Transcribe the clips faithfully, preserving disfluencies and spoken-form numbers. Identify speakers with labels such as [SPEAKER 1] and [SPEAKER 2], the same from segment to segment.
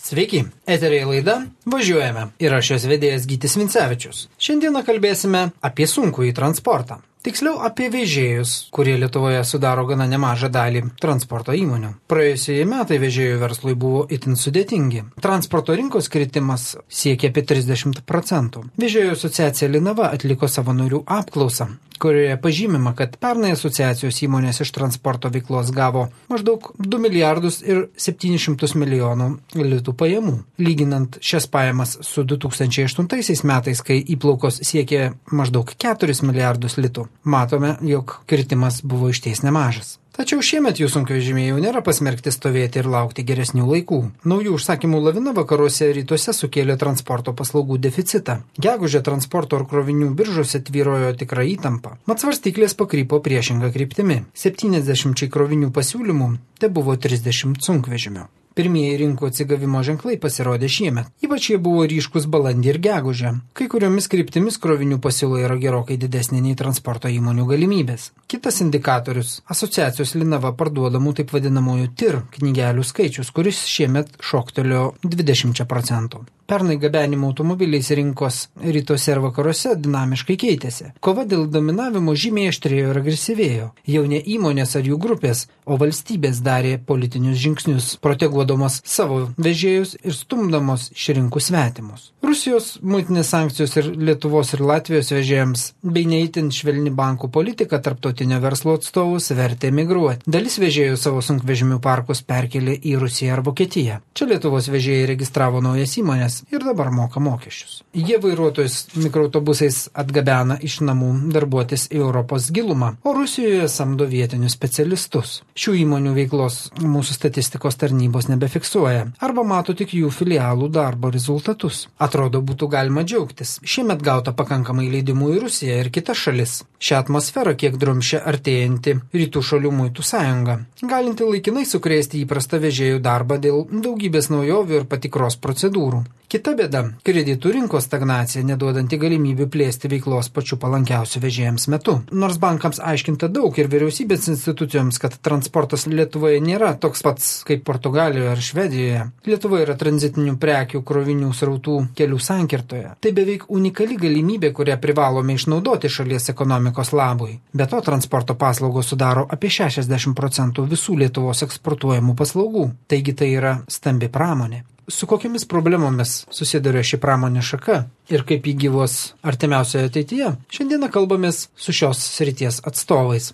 [SPEAKER 1] Sveiki, eteryje laida Važiuojame ir aš jos vedėjas Gytis Vincevičius. Šiandieną kalbėsime apie sunkųjį transportą. Tiksliau apie vežėjus, kurie Lietuvoje sudaro gana nemažą dalį transporto įmonių. Praėjusieji metai vežėjų verslui buvo itin sudėtingi. Transporto rinkos kritimas siekia apie trisdešimt procentų. Vežėjų asociacija Linava atliko savo narių apklausą, kurioje pažymima, kad pernai asociacijos įmonės iš transporto veiklos gavo maždaug du milijardus ir septynis šimtus milijonų litų pajamų. Lyginant šias pajamas su du tūkstančiai aštuntaisiais metais, kai įplaukos siekė maždaug keturis milijardus litų, matome, jog kritimas buvo išties nemažas. Tačiau šiemet jų sunkvežimiai jau nėra pasmerkti stovėti ir laukti geresnių laikų. Naujų užsakymų lavina vakaruose ir rytuose sukėlė transporto paslaugų deficitą. Gegužę transporto ir krovinių biržose tvyrojo tikra įtampa. Mat svarstyklės pakrypo priešinga kryptimi. septyniasdešimčiai krovinių pasiūlymų te buvo trisdešimt sunkvežimių. Pirmieji rinkų atsigavimo ženklai pasirodė šiemet. Ypač jie buvo ryškus balandį ir gegužę. Kai kuriomis kryptimis krovinių pasiūla yra gerokai didesnė nei transporto įmonių galimybės. Kitas indikatorius – asociacijos Linava parduodamų taip vadinamųjų T I R knygelių skaičius, kuris šiemet šoktelėjo dvidešimt procentų. Pernai gabenimo automobiliais rinkos rytuose ir vakaruose dinamiškai keitėsi. Kova dėl dominavimo žymiai aštrėjo ir agresyvėjo. Jau ne įmonės ar jų grupės, o valstybės darė politinius žingsnius, proteguodamos savo vežėjus ir stumdamos iš rinkų svetimus. Rusijos muitinės sankcijos ir Lietuvos ir Latvijos vežėjams bei neįtin švelni bankų politika tarptautinio verslo atstovus vertė emigruoti. Dalis vežėjų savo sunkvežimių parkus perkelė į Rusiją ar Vokietiją. Čia Lietuvos vežėjai registravo naujas įmonės ir dabar moka mokesčius. Jie vairuotojus mikroautobusais atgabena iš namų darbuotis į Europos gilumą, o Rusijoje samdo vietinius specialistus. Šių įmonių veiklos mūsų statistikos tarnybos nebefiksuoja, arba mato tik jų filialų darbo rezultatus. Atrodo, būtų galima džiaugtis. Šiemet gauta pakankamai leidimų į Rusiją ir kitas šalis. Šią atmosferą kiek drumšia artėjanti Rytų šalių muitų sąjunga, galinti laikinai sukrėsti įprastą vežėjų darbą dėl daugybės naujovių ir patikros procedūrų. Kita bėda – kreditų rinkos stagnacija, neduodanti galimybių plėsti veiklos pačiu palankiausiu vežėjams metu. Nors bankams aiškinta daug ir vyriausybės institucijoms, kad transportas Lietuvoje nėra toks pats kaip Portugalijoje ar Švedijoje. Lietuva yra tranzitinių prekių krovinių srautų kelių sankirtoje. Tai beveik unikali galimybė, kurią privalome išnaudoti šalies ekonomikos labui. Be to, transporto paslaugos sudaro apie šešiasdešimt procentų visų Lietuvos eksportuojamų paslaugų. Taigi tai yra stambi pramonė. Su kokiamis problemomis susiduria ši pramonė šaka ir kaip ji gyvuos artimiausioje ateityje, šiandieną kalbamės su šios srities atstovais.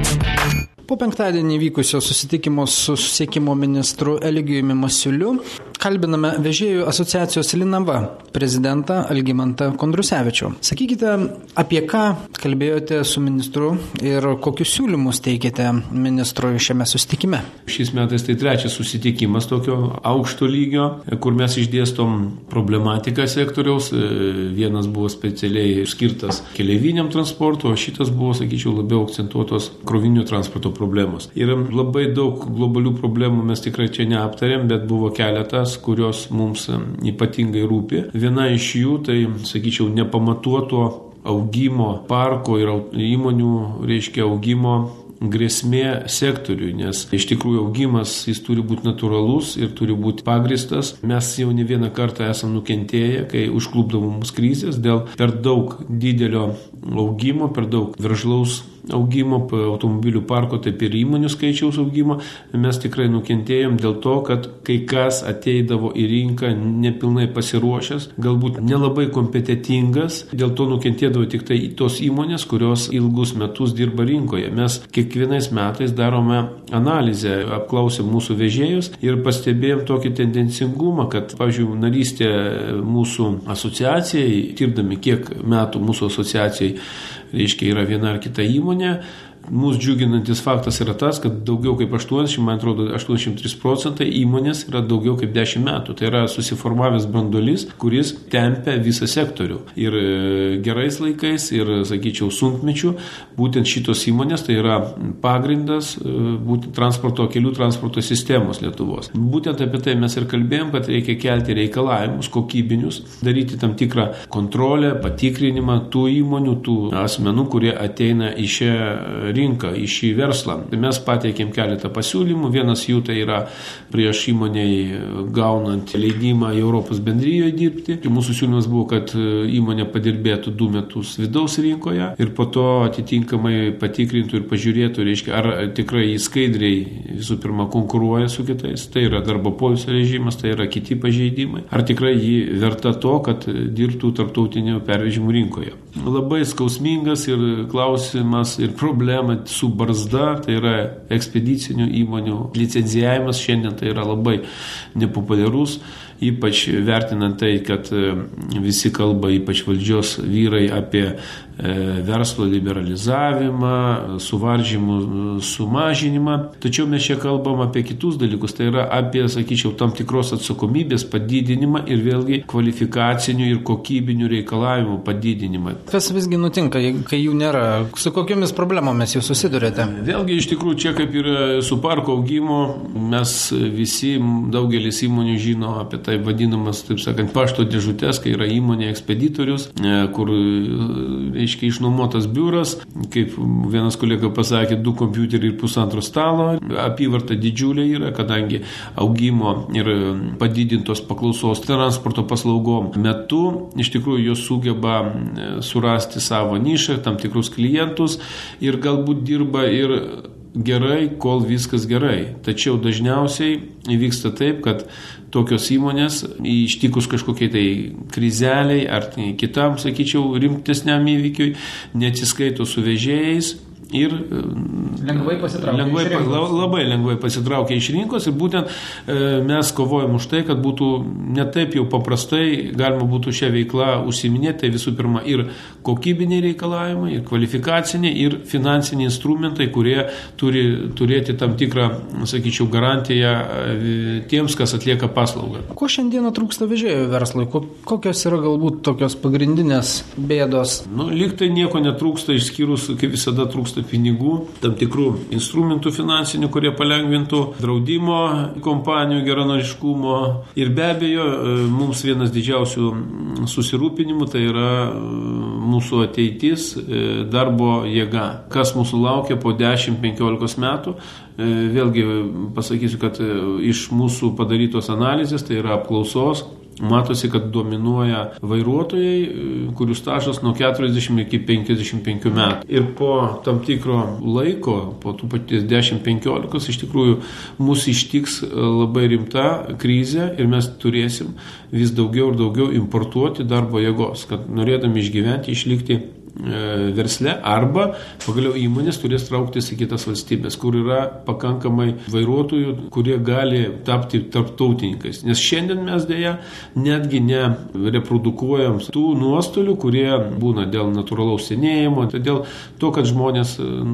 [SPEAKER 1] Po penktadienį vykusio susitikimo su susisiekimo ministru Eligijumi Masiuliu kalbiname vežėjų asociacijos Linava prezidentą Algimantą Kondrusevičių. Sakykite, apie ką kalbėjote su ministru ir kokius siūlymus teikėte ministrui šiame susitikime?
[SPEAKER 2] Šiais metais tai trečias susitikimas tokio aukšto lygio, kur mes išdėstom problematiką sektoriaus. Vienas buvo specialiai skirtas keleiviniam transportui, o šitas buvo, sakyčiau, labiau akcentuotos krovinio transporto problemos. Yra labai daug globalių problemų, mes tikrai čia neaptarėm, bet buvo keletas, kurios mums ypatingai rūpi. Viena iš jų, tai, sakyčiau, nepamatuoto augimo parko ir įmonių, reiškia, augimo grėsmė sektoriui, nes iš tikrųjų augimas jis turi būti natūralus ir turi būti pagristas. Mes jau ne vieną kartą esam nukentėję, kai užklupdavo mums krizės dėl per daug didelio augimo, per daug veržlaus augimo, automobilių parko, taip ir įmonių skaičiaus augimo. Mes tikrai nukentėjom dėl to, kad kai kas ateidavo į rinką nepilnai pasiruošęs, galbūt nelabai kompetitingas, dėl to nukentėdavo tik tai tos įmonės, kurios ilgus metus dirba rinkoje. Mes kiekvienais metais darome analizę, apklausėm mūsų vežėjus ir pastebėjom tokį tendencingumą, kad, pavyzdžiui, narystė mūsų asociacijai, tirdami kiek metų mūsų asociacijai, reiškia, yra viena ar kita įmonė, mūsų džiuginantis faktas yra tas, kad daugiau kaip aštuoniasdešimt, man atrodo, aštuoniasdešimt trys procentai įmonės yra daugiau kaip dešimt metų. Tai yra susiformavęs branduolys, kuris tempia visą sektorių. Ir gerais laikais, ir, sakyčiau, sunkmečių, būtent šitos įmonės tai yra pagrindas būtent transporto, kelių transporto sistemos Lietuvos. Būtent apie tai mes ir kalbėjom, kad reikia kelti reikalavimus kokybinius, daryti tam tikrą kontrolę, patikrinimą tų įmonių, tų asmenų, kurie ateina į šią rinką, į šį verslą. Mes pateikėm keletą pasiūlymų. Vienas jų tai yra prieš įmoniai gaunant leidimą į Europos bendrijoje dirbti. Mūsų siūlymas buvo, kad įmonė padirbėtų du metus vidaus rinkoje ir po to atitinkamai patikrintų ir pažiūrėtų, reiškia, ar tikrai jį skaidriai visų pirma konkuruoja su kitais. Tai yra darbo poilsio režimas, tai yra kiti pažeidimai. Ar tikrai jį verta to, kad dirbtų tarptautinių pervežimų rinkoje. Labai skausmingas ir klausimas ir problema su barzda, tai yra ekspedicinių įmonių licencijavimas. Šiandien tai yra labai nepopuliarus, ypač vertinant tai, kad visi kalba, ypač valdžios vyrai, apie verslo liberalizavimą, suvaržymų sumažinimą. Tačiau mes čia kalbam apie kitus dalykus, tai yra apie, sakyčiau, tam tikros atsakomybės padidinimą ir vėlgi kvalifikacinių ir kokybinių reikalavimų padidinimą.
[SPEAKER 1] Kas visgi nutinka, kai jų nėra? Su kokiamis problemomis jūs susidurėte?
[SPEAKER 2] Vėlgi, iš tikrųjų, čia kaip ir su parko augimu, mes visi, daugelis įmonių žino apie tai vadinamas, taip sakant, pašto dėžutės, kai yra įmonė ekspeditorius, kur reiškia išnuomotas biuras, kaip vienas kolega pasakė, du kompiuteriai ir pusantro stalo, apyvarta didžiulė yra, kadangi augimo ir padidintos paklausos transporto paslaugom metu, iš tikrųjų jos sugeba surasti savo nišą, tam tikrus klientus ir galbūt dirba ir gerai, kol viskas gerai. Tačiau dažniausiai įvyksta taip, kad tokios įmonės ištikus kažkokiai tai krizeliai ar tai kitam, sakyčiau, rimtesniam įvykiui, neatsiskaito su vežėjais ir
[SPEAKER 1] lengvai pasitraukia
[SPEAKER 2] lengvai,
[SPEAKER 1] iš rinkos.
[SPEAKER 2] Labai lengvai pasitraukia iš rinkos ir būtent e, mes kovojam už tai, kad būtų ne taip jau paprastai galima būtų šią veiklą užsiminėti. Tai visų pirma ir kokybiniai reikalavimai, ir kvalifikaciniai, ir finansiniai instrumentai, kurie turi turėti tam tikrą, sakyčiau, garantiją tiems, kas atlieka paslaugą.
[SPEAKER 1] Ko šiandieną trūksta vežėjų verslui? Kokios yra galbūt tokios pagrindinės bėdos?
[SPEAKER 2] Nu, lyg tai nieko netrūksta, išskyrus, kaip visada, trūksta pinigų, tam tikrų instrumentų finansinių, kurie palengvintų draudimo kompanijų geranoriškumo. Ir be abejo, mums vienas didžiausių susirūpinimų tai yra mūsų ateitis, darbo jėga. Kas mūsų laukia po dešimt penkiolikos metų? Vėlgi pasakysiu, kad iš mūsų padarytos analizės, tai yra apklausos, matosi, kad dominuoja vairuotojai, kurių stažas nuo keturiasdešimt iki penkiasdešimt penkių metų. Ir po tam tikro laiko, po tų paties dešimt penkiolikos, iš tikrųjų mūsų ištiks labai rimta krizė ir mes turėsim vis daugiau ir daugiau importuoti darbo jėgos, kad norėdami išgyventi, išlikti versle, arba pagaliau įmonės turės trauktis į kitas valstybės, kur yra pakankamai vairuotojų, kurie gali tapti tarptautininkais. Nes šiandien mes dėja netgi nereprodukuojam tų nuostolių, kurie būna dėl natūralaus senėjimo, dėl to, kad žmonės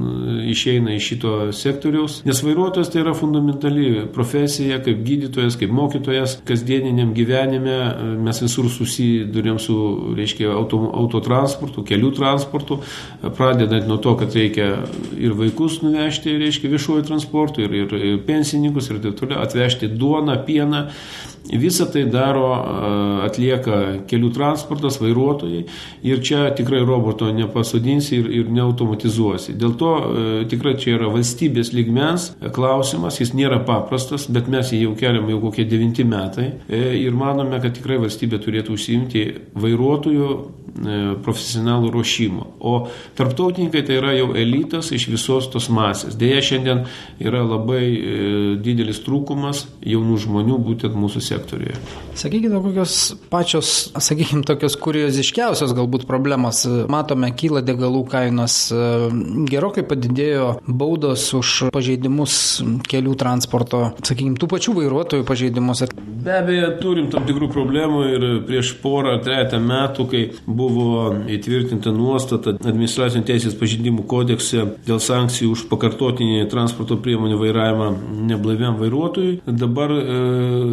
[SPEAKER 2] išeina iš šito sektoriaus. Nes vairuotojas tai yra fundamentali profesija, kaip gydytojas, kaip mokytojas. Kasdieniniam gyvenime mes visur susidurėm su, reiškia, auto, autotransportu, kelių transportu, transportu, pradedant nuo to, kad reikia ir vaikus nuvežti, reiškia, viešuoju transportu, ir, ir, ir pensininkus, ir taip toliau, atvežti duoną, pieną. Visą tai daro, atlieka kelių transportas, vairuotojai, ir čia tikrai roboto nepasodinsi ir, ir neautomatizuosi. Dėl to tikrai čia yra valstybės lygmens klausimas, jis nėra paprastas, bet mes jį jau keliam jau kokie devinti metai ir manome, kad tikrai valstybė turėtų užsiimti vairuotojų profesionalų ruošimo. O tarptautininkai tai yra jau elitas iš visos tos masės. Deja, šiandien yra labai didelis trūkumas jaunų žmonių būtent mūsų sektoriuje.
[SPEAKER 1] Sakykite, kokios pačios, sakykime, tokios kurioziškiausios galbūt problemos. Matome, kyla degalų kainos, gerokai padidėjo baudos už pažeidimus kelių transporto, sakykime, tų pačių vairuotojų pažeidimus.
[SPEAKER 2] Be abejo, turim tam tikrų problemų ir prieš porą, trejata metų, kai buvo įtvirtinta nuostata administracinio teisės pažeidimų kodekse dėl sankcijų už pakartotinį transporto priemonių vairavimą neblaiviam vairuotojui. Dabar e, labiausiai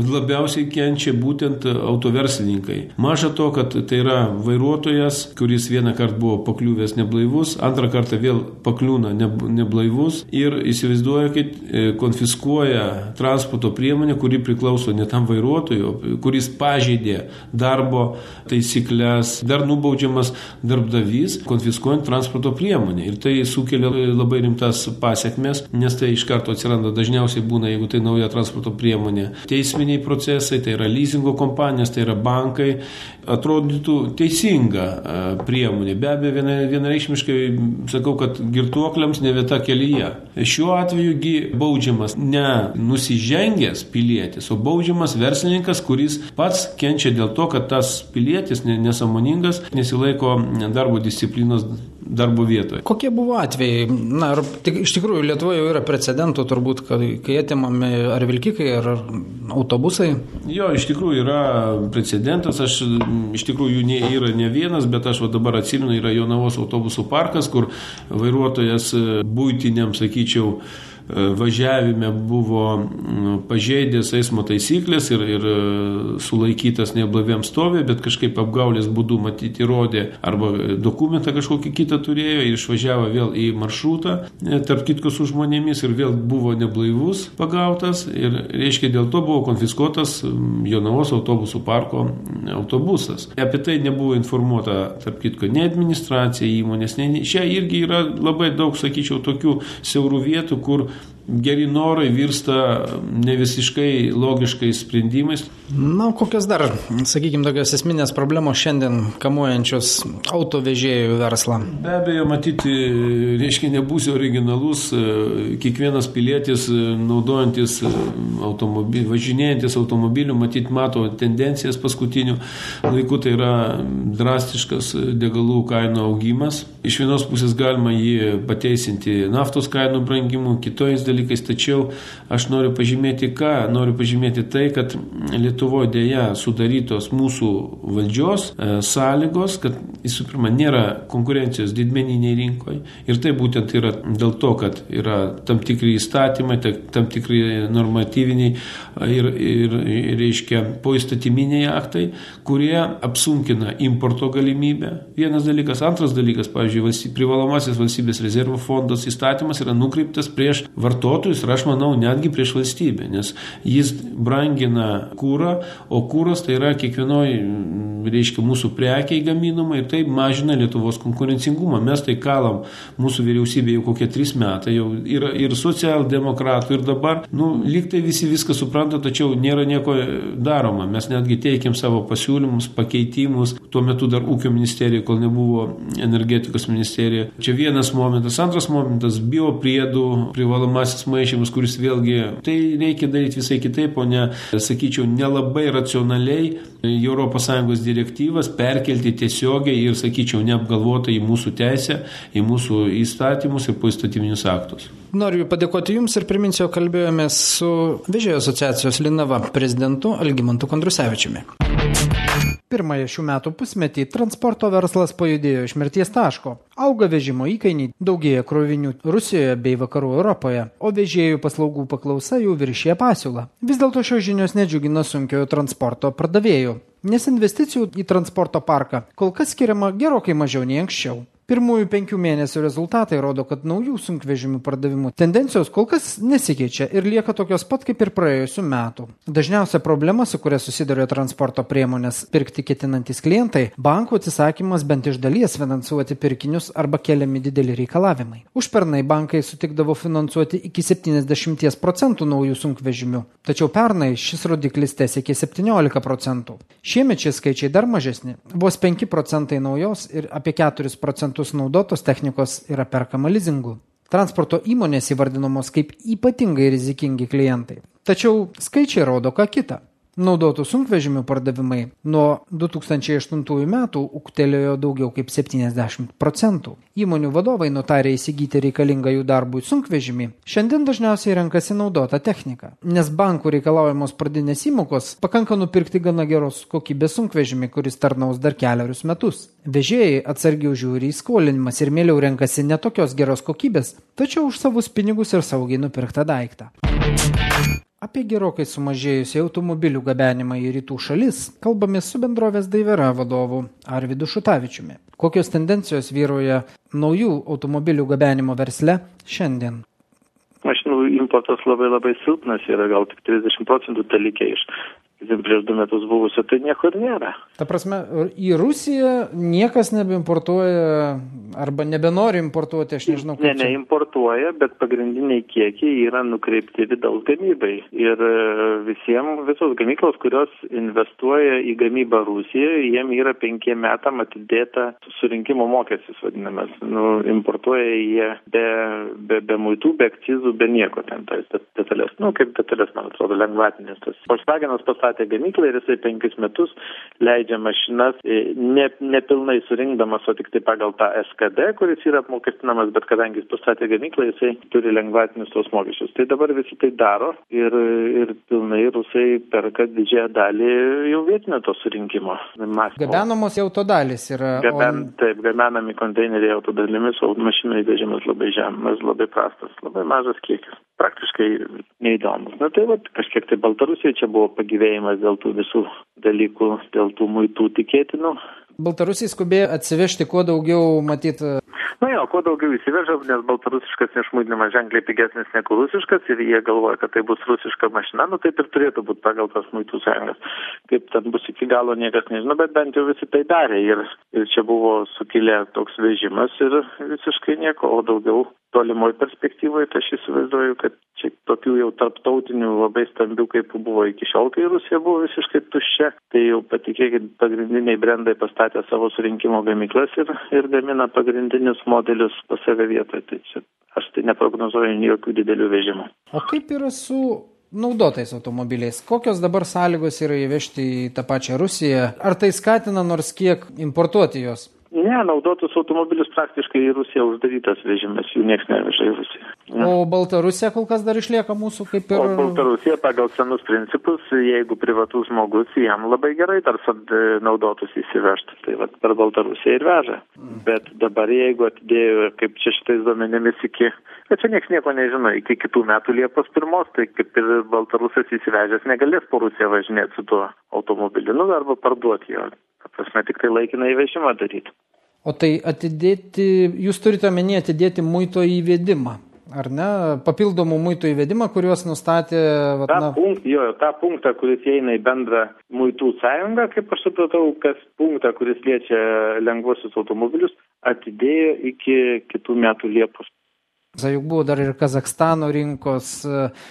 [SPEAKER 2] labiausiai kenčia būtent autoverslininkai. Maža to, kad tai yra vairuotojas, kuris vieną kartą buvo pakliuvęs neblaivus, antrą kartą vėl pakliūna neblaivus ir įsivaizduoja, kad konfiskuoja transporto priemonę, kuri priklauso ne tam vairuotojui, kuris pažeidė darbo taisyklės, dar nubaudžiamas darbdavys, konfiskuojant transporto priemonę. Ir tai sukelia labai rimtas pasiekmes, nes tai iš karto atsiranda, dažniausiai būna, jeigu tai nauja transporto priemonė, teisminiai procesai, tai yra leasingo kompanijos, tai yra bankai. Atrodytų teisinga priemonė. Be abejo, vienareikšmiškai sakau, kad girtuokliams ne vieta kelyje. Šiuo atvejugi baudžiamas ne nusižengęs pilietis, o baudžiamas verslininkas, kuris pats kenčia dėl to, kad tas pilietis nesąmoningas, nesilaiko darbo disciplinos darbo vietoje.
[SPEAKER 1] Kokie buvo atvejai? Na, ar tik, iš tikrųjų Lietuvoje jau yra precedentų turbūt, kad, kai atimami ar vilkikai, ar autobusai?
[SPEAKER 2] Jo, iš tikrųjų yra precedentas. Aš iš tikrųjų ne, yra ne vienas, bet aš va dabar atsimenu, yra Jonavos autobusų parkas, kur vairuotojas buitiniam, sakyčiau, važiavime buvo pažeidęs eismo taisyklės ir, ir sulaikytas neblaiviam stovė, bet kažkaip apgaulės būdu matyti įrodė arba dokumentą kažkokį kitą turėjo ir išvažiavo vėl į maršrutą, tarp kitko su žmonėmis ir vėl buvo neblaivus pagautas ir reiškia dėl to buvo konfiskuotas Jonavos autobusų parko autobusas. Apie tai nebuvo informuota tarp kitko ne administracija įmonės, ne, čia irgi yra labai daug, sakyčiau, tokių siaurų vietų, kur geri norai virsta ne visiškai logiškais sprendimais.
[SPEAKER 1] Na, kokios dar, sakykime, tokios esminės problemos šiandien kamuojančios autovežėjų verslą?
[SPEAKER 2] Be abejo, matyti, reiškia, nebūsiu originalus, kiekvienas pilietis naudojantis automobilį, važinėjantis automobiliu, matyti, mato tendencijas paskutinių laikų, tai yra drastiškas degalų kainų augimas. Iš vienos pusės galima jį pateisinti naftos kainų brangimu, kitojais dalykais. Tačiau aš noriu pažymėti ką? Noriu pažymėti tai, kad Lietuvoje dėja sudarytos mūsų valdžios e, sąlygos, kad visų pirma nėra konkurencijos didmeniniai rinkoje. Ir tai būtent yra dėl to, kad yra tam tikri įstatymai, tam tikri normatyviniai ir, ir, ir reiškia poįstatyminiai aktai, kurie apsunkina importo galimybę. Vienas dalykas. Antras dalykas, pavyzdžiui, valsty, privalomasis valstybės rezervų fondas įstatymas yra nukreiptas prieš vartotojus ir aš manau netgi prieš valstybę, nes jis brangina kūrą, o kūras tai yra kiekvienoj, reiškia, mūsų prekiai gaminama ir tai mažina Lietuvos konkurencingumą. Mes tai kalam mūsų vyriausybė jau kokie trys metai, jau yra ir socialdemokratų ir dabar, nu, lyg tai visi viską supranta, tačiau nėra nieko daroma. Mes netgi teikiam savo pasiūlymus, pakeitimus, tuo metu dar ūkio ministerija, kol nebuvo energetikos ministerija. Čia vienas momentas. Antras momentas – biopriedų privalomasis maišymas, kuris vėlgi, tai reikia daryti visai kitaip, o ne, sakyčiau, nelabai racionaliai Europos Sąjungos direktyvas perkelti tiesiogiai ir, sakyčiau, neapgalvotai į mūsų teisę, į mūsų įstatymus ir poįstatyminius aktus.
[SPEAKER 1] Noriu padėkoti Jums ir priminsiu, kalbėjomės su Vežėjų asociacijos Linava prezidentu Algimantu Kondrusevičiumi. Pirmąją šių metų pusmetį transporto verslas pajudėjo iš mirties taško. Auga vežimo įkainiai, daugėja krovinių Rusijoje bei vakarų Europoje, o vežėjų paslaugų paklausa jau viršija pasiūlą. Vis dėlto šios žinios nedžiugina sunkiojo transporto pardavėjų, nes investicijų į transporto parką kol kas skiriama gerokai mažiau nei anksčiau. Pirmųjų penkių mėnesių rezultatai rodo, kad naujų sunkvežimių pardavimų tendencijos kol kas nesikeičia ir lieka tokios pat kaip ir praėjusių metų. Dažniausia problema, su kuria susiduria transporto priemonės pirkti ketinantys klientai, bankų atsisakymas bent iš dalies finansuoti pirkinius arba keliami dideli reikalavimai. Užpernai bankai sutikdavo finansuoti iki septyniasdešimt procentų naujų sunkvežimių, tačiau pernai šis rodiklis tesiekė septyniolika procentų. Šiemet šie skaičiai dar mažesni, vos penki procentai naujos ir apie keturis procentus naudotos technikos yra perkama lizingu. Transporto įmonės įvardinamos kaip ypatingai rizikingi klientai. Tačiau skaičiai rodo ką kitą. Naudotų sunkvežimių pardavimai nuo du tūkstančiai aštuntųjų metų ūgtelėjo daugiau kaip septyniasdešimt procentų. Įmonių vadovai nutarė įsigyti reikalingą jų darbui sunkvežimį. Šiandien dažniausiai renkasi naudotą techniką, nes bankų reikalaujamos pradinės įmokos pakanka nupirkti gana geros kokybės sunkvežimį, kuris tarnaus dar keliarius metus. Vežėjai atsargiau žiūri į skolinimas ir mieliau renkasi ne tokios geros kokybės, tačiau už savus pinigus ir saugiai nupirktą daiktą. Apie gerokai sumažėjusią automobilių gabenimą į rytų šalis kalbamės su bendrovės Daivera vadovu Arvydu Šutavičiumi. Kokios tendencijos vyrauja naujų automobilių gabenimo versle šiandien?
[SPEAKER 3] Mašinų importas labai labai silpnas yra, gal tik trisdešimt procentų telikę iš prieš du metus buvusio, tai nieko ir nėra.
[SPEAKER 1] Ta prasme, į Rusiją niekas nebeimportuoja arba nebenori importuoti, aš nežinau, kaip
[SPEAKER 3] Ne,
[SPEAKER 1] čia.
[SPEAKER 3] neimportuoja, bet pagrindiniai kiekiai yra nukreipti vidaus gamybai. Ir visiems, visos gamyklos, kurios investuoja į gamybą Rusijoje, jiem yra penkiem metam atidėta surinkimo mokestis, vadinamas. Nu, importuoja jie be, be, be muitų, be akcizų, be nieko ten, tai detalės. Nu, kaip detalės, man atrodo, lengvatinės. Tas Volkswagenas pastatė gamyklą ir jisai penkis metus leidžia mašinas ne, nepilnai surinkdamas, o tik tai pagal tą S K D, kuris yra apmokestinamas, bet kadangi jis pastatė gamyklą, jisai turi lengvatinius tos mokesčius. Tai dabar visi tai daro ir, ir pilnai rusai perka didžiąją dalį jau vietinio to surinkimo. Masimo.
[SPEAKER 1] Gabenamos jau to dalis yra.
[SPEAKER 3] Gaben,
[SPEAKER 1] o...
[SPEAKER 3] Taip, gabenami konteineriai autodalimis, o mašinų įvežimas labai žemas, labai prastas, labai mažas kiekis. Praktiškai neįdomus. Na tai va, kažkiek tai Baltarusijai čia buvo pagyvėjimas dėl tų visų dalykų, dėl tų muitų tikėtinų.
[SPEAKER 1] Baltarusiai skubėjo atsivežti kuo daugiau, matyt.
[SPEAKER 3] Na jo, kuo daugiau įsiveža, nes baltarusiškas neišmūdinimas ženkliai pigesnis negu rusiškas ir jie galvoja, kad tai bus rusiška mašina, nu taip ir turėtų būti pagal tas muitų sąjungas. Kaip ten bus iki galo, niekas nežino, bet bent jau visi tai darė ir, ir čia buvo sukilę toks vežimas ir visiškai nieko, o daugiau tolimoj perspektyvoje, tai aš įsivaizduoju, kad čia tokių jau tarptautinių labai stambių, kaip buvo iki šiol, kai Rusija buvo visiškai tuščia, tai jau patikėkit, pagrindiniai brandai pastatė savo surinkimo gamyklas ir, ir gamina pagrindinius modelius pas save vietoje. Tai čia aš tai neprognozuoju jokių didelių vežimų.
[SPEAKER 1] O kaip yra su naudotais automobiliais? Kokios dabar sąlygos yra įvežti į tą pačią Rusiją? Ar tai skatina nors kiek importuoti juos?
[SPEAKER 3] Ne, naudotus automobilius praktiškai į Rusiją uždarytas vežimas, jų nieks neveža į Rusiją. Ne.
[SPEAKER 1] O Baltarusija kol kas dar išlieka mūsų kaip ir...
[SPEAKER 3] O Baltarusija pagal senus principus, jeigu privatus žmogus, jam labai gerai tarsi naudotus įsivežtų. Tai vat per Baltarusiją ir veža. Mm. Bet dabar jeigu atidėjo, kaip čia šitais duomenimis iki... Bet čia nieks nieko nežino, iki kitų metų Liepos pirmos, tai kaip ir Baltarusas įsivežęs negalės po Rusiją važinėti su tuo automobiliu, nu arba parduoti jo. Prasme, tik tai laikiną įvežimą daryti.
[SPEAKER 1] O tai atidėti, jūs turite omenyje atidėti muito įvedimą, ar ne? Papildomų muito įvedimą, kuriuos nustatė... Vat,
[SPEAKER 3] tą,
[SPEAKER 1] na...
[SPEAKER 3] punkt, jo, tą punktą, kuris įeina į bendrą muitų sąjungą, kaip aš supratau, kas punktą, kuris liečia lengvuosius automobilius, atidėjo iki kitų metų Liepos.
[SPEAKER 1] Juk buvo dar ir Kazakstano rinkos...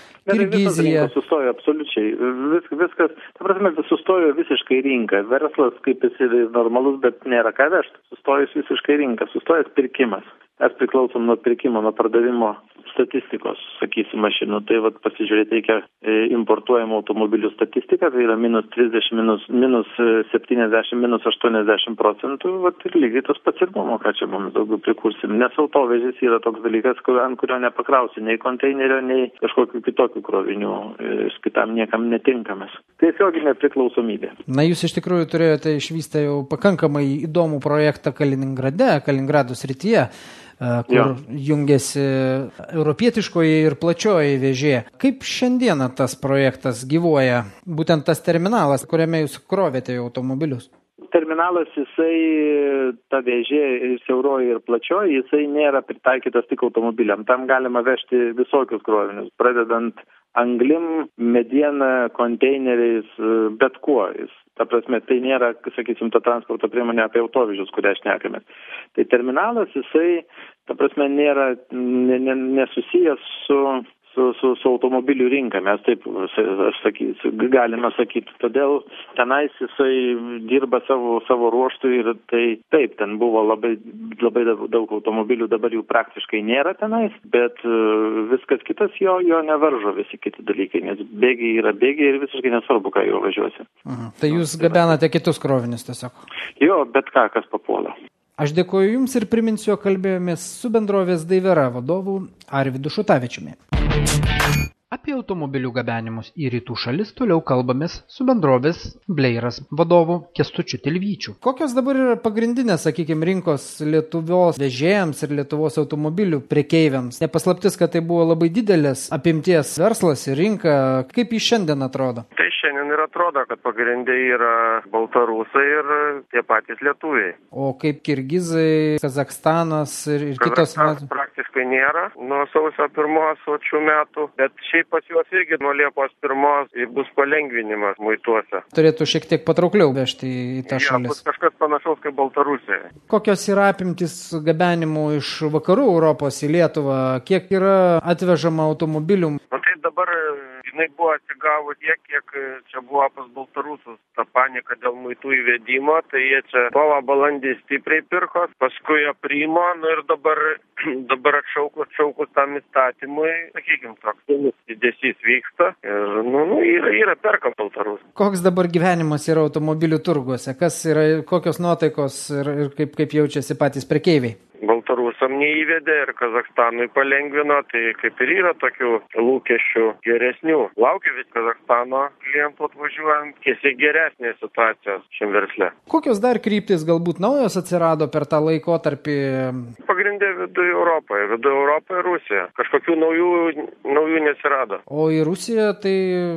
[SPEAKER 3] Visas rinkos sustojo absoliučiai. Vis, viskas, ta prasme, sustojo visiškai rinka. Verslas kaip jis yra normalus, bet nėra ką vežti. Sustojus visiškai rinka, sustojęs pirkimas. Mes priklausom nuo pirkimo, nuo pardavimo statistikos, sakysim, mašinų. Tai vat pasižiūrėti reikia importuojamų automobilių statistiką, tai yra minus trisdešimt, minus, minus septyniasdešimt, minus aštuoniasdešimt procentų. Vat ir lygiai tas pats ir buvo, ką čia mums daugiau prikursim. Nes autovežis yra toks dalykas, kur, ant kurio nepakrausi nei konteinerio, nei kažkokių kitokių krovinių, jis kitam niekam netinkamas. Tiesiog nepriklausomybė.
[SPEAKER 1] Na, jūs iš tikrųjų turėjote išvystę jau pakankamai įdomų projektą Kaliningrade, Kaliningrado srityje, kur jo. Jungiasi europietiškoji ir plačioji vėžė. Kaip šiandieną tas projektas gyvuoja, būtent tas terminalas, kuriame jūs krovėte automobilius?
[SPEAKER 3] Terminalas, jisai, ta vėžė ir siauroji ir plačioji, jisai nėra pritaikytas tik automobiliam. Tam galima vežti visokius krovinius, pradedant anglim, mediena, konteineriais, bet kuo. Ta prasme, tai nėra, sakysim, ta transporto priemonė apie autovežius, kurią šnekame. Tai terminalas, jisai, ta prasme, nėra ne, ne, nesusijęs su... Su, su, su automobilių rinka, mes taip aš sakysiu, galime sakyti. Todėl tenais jisai dirba savo, savo ruoštų ir tai taip, ten buvo labai, labai daug automobilių, dabar jų praktiškai nėra tenais, bet viskas kitas jo, jo nevaržo visi kiti dalykai, nes bėgiai yra bėgiai ir visiškai nesvarbu, ką jo važiuosi.
[SPEAKER 1] Aha. Tai jūs gabenate kitus krovinius tiesiog?
[SPEAKER 3] Jo, bet ką, kas papuola.
[SPEAKER 1] Aš dėkoju Jums ir priminsiu, kalbėjomės su bendrovės Daivera vadovu Arvydu Šutavičiumi. Apie Apie automobilių gabenimus į rytų šalis toliau kalbamės su bendrovės Bleiras vadovu Kęstučiu Tilvyčiu. Kokios dabar yra pagrindinės, sakykime, rinkos Lietuvos vežėjams ir Lietuvos automobilių prekeiviams? Nepaslaptis, kad tai buvo labai didelės apimties verslas ir rinka. Kaip jis šiandien atrodo?
[SPEAKER 4] Tai šiandien ir atrodo, kad pagrindai yra baltarusai ir tie patys lietuviai.
[SPEAKER 1] O kaip kirgizai, Kazakstanas ir, ir kitos...
[SPEAKER 4] Kazakstanas praktiškai nėra nuo sausio pirmos šių metų, bet šiaip pas juos irgi nuo Liepos pirmos bus palengvinimas muituose.
[SPEAKER 1] Turėtų šiek tiek patraukliau vežti į tą
[SPEAKER 4] ja,
[SPEAKER 1] šalis.
[SPEAKER 4] Bus kažkas panašaus kaip Baltarusija.
[SPEAKER 1] Kokios yra apimtis gabenimų iš vakarų Europos į Lietuvą? Kiek yra atvežama automobilių?
[SPEAKER 4] Na tai dabar jinai buvo atsigavo tiek, kiek čia buvo pas baltarusus ta panika dėl muitų įvedimo, tai jie čia kovą balandį stipriai pirko, paskui ją priimo, nu ir dabar, dabar atšaukus, atšaukus tam įstatymui, sakykim, toks didesys vyksta ir, nu, nu yra, yra perka baltarus.
[SPEAKER 1] Koks dabar gyvenimas yra automobilių turguose? Kas yra, kokios nuotaikos ir, ir kaip, kaip jaučiasi patys prekeiviai?
[SPEAKER 4] Baltarusam neįvedė ir Kazakstanui palengvino, tai kaip ir yra tokių lūkesčių geresnių. Laukia vis Kazakstano klientų atvažiuojant, tiesiog geresnė situacija šiam versle.
[SPEAKER 1] Kokios dar kryptis galbūt naujos atsirado per tą laikotarpį?
[SPEAKER 4] Pagrindė viduje Europoje, viduje Europoje ir Rusija. Kažkokių naujų, naujų nesirado.
[SPEAKER 1] O į Rusiją tai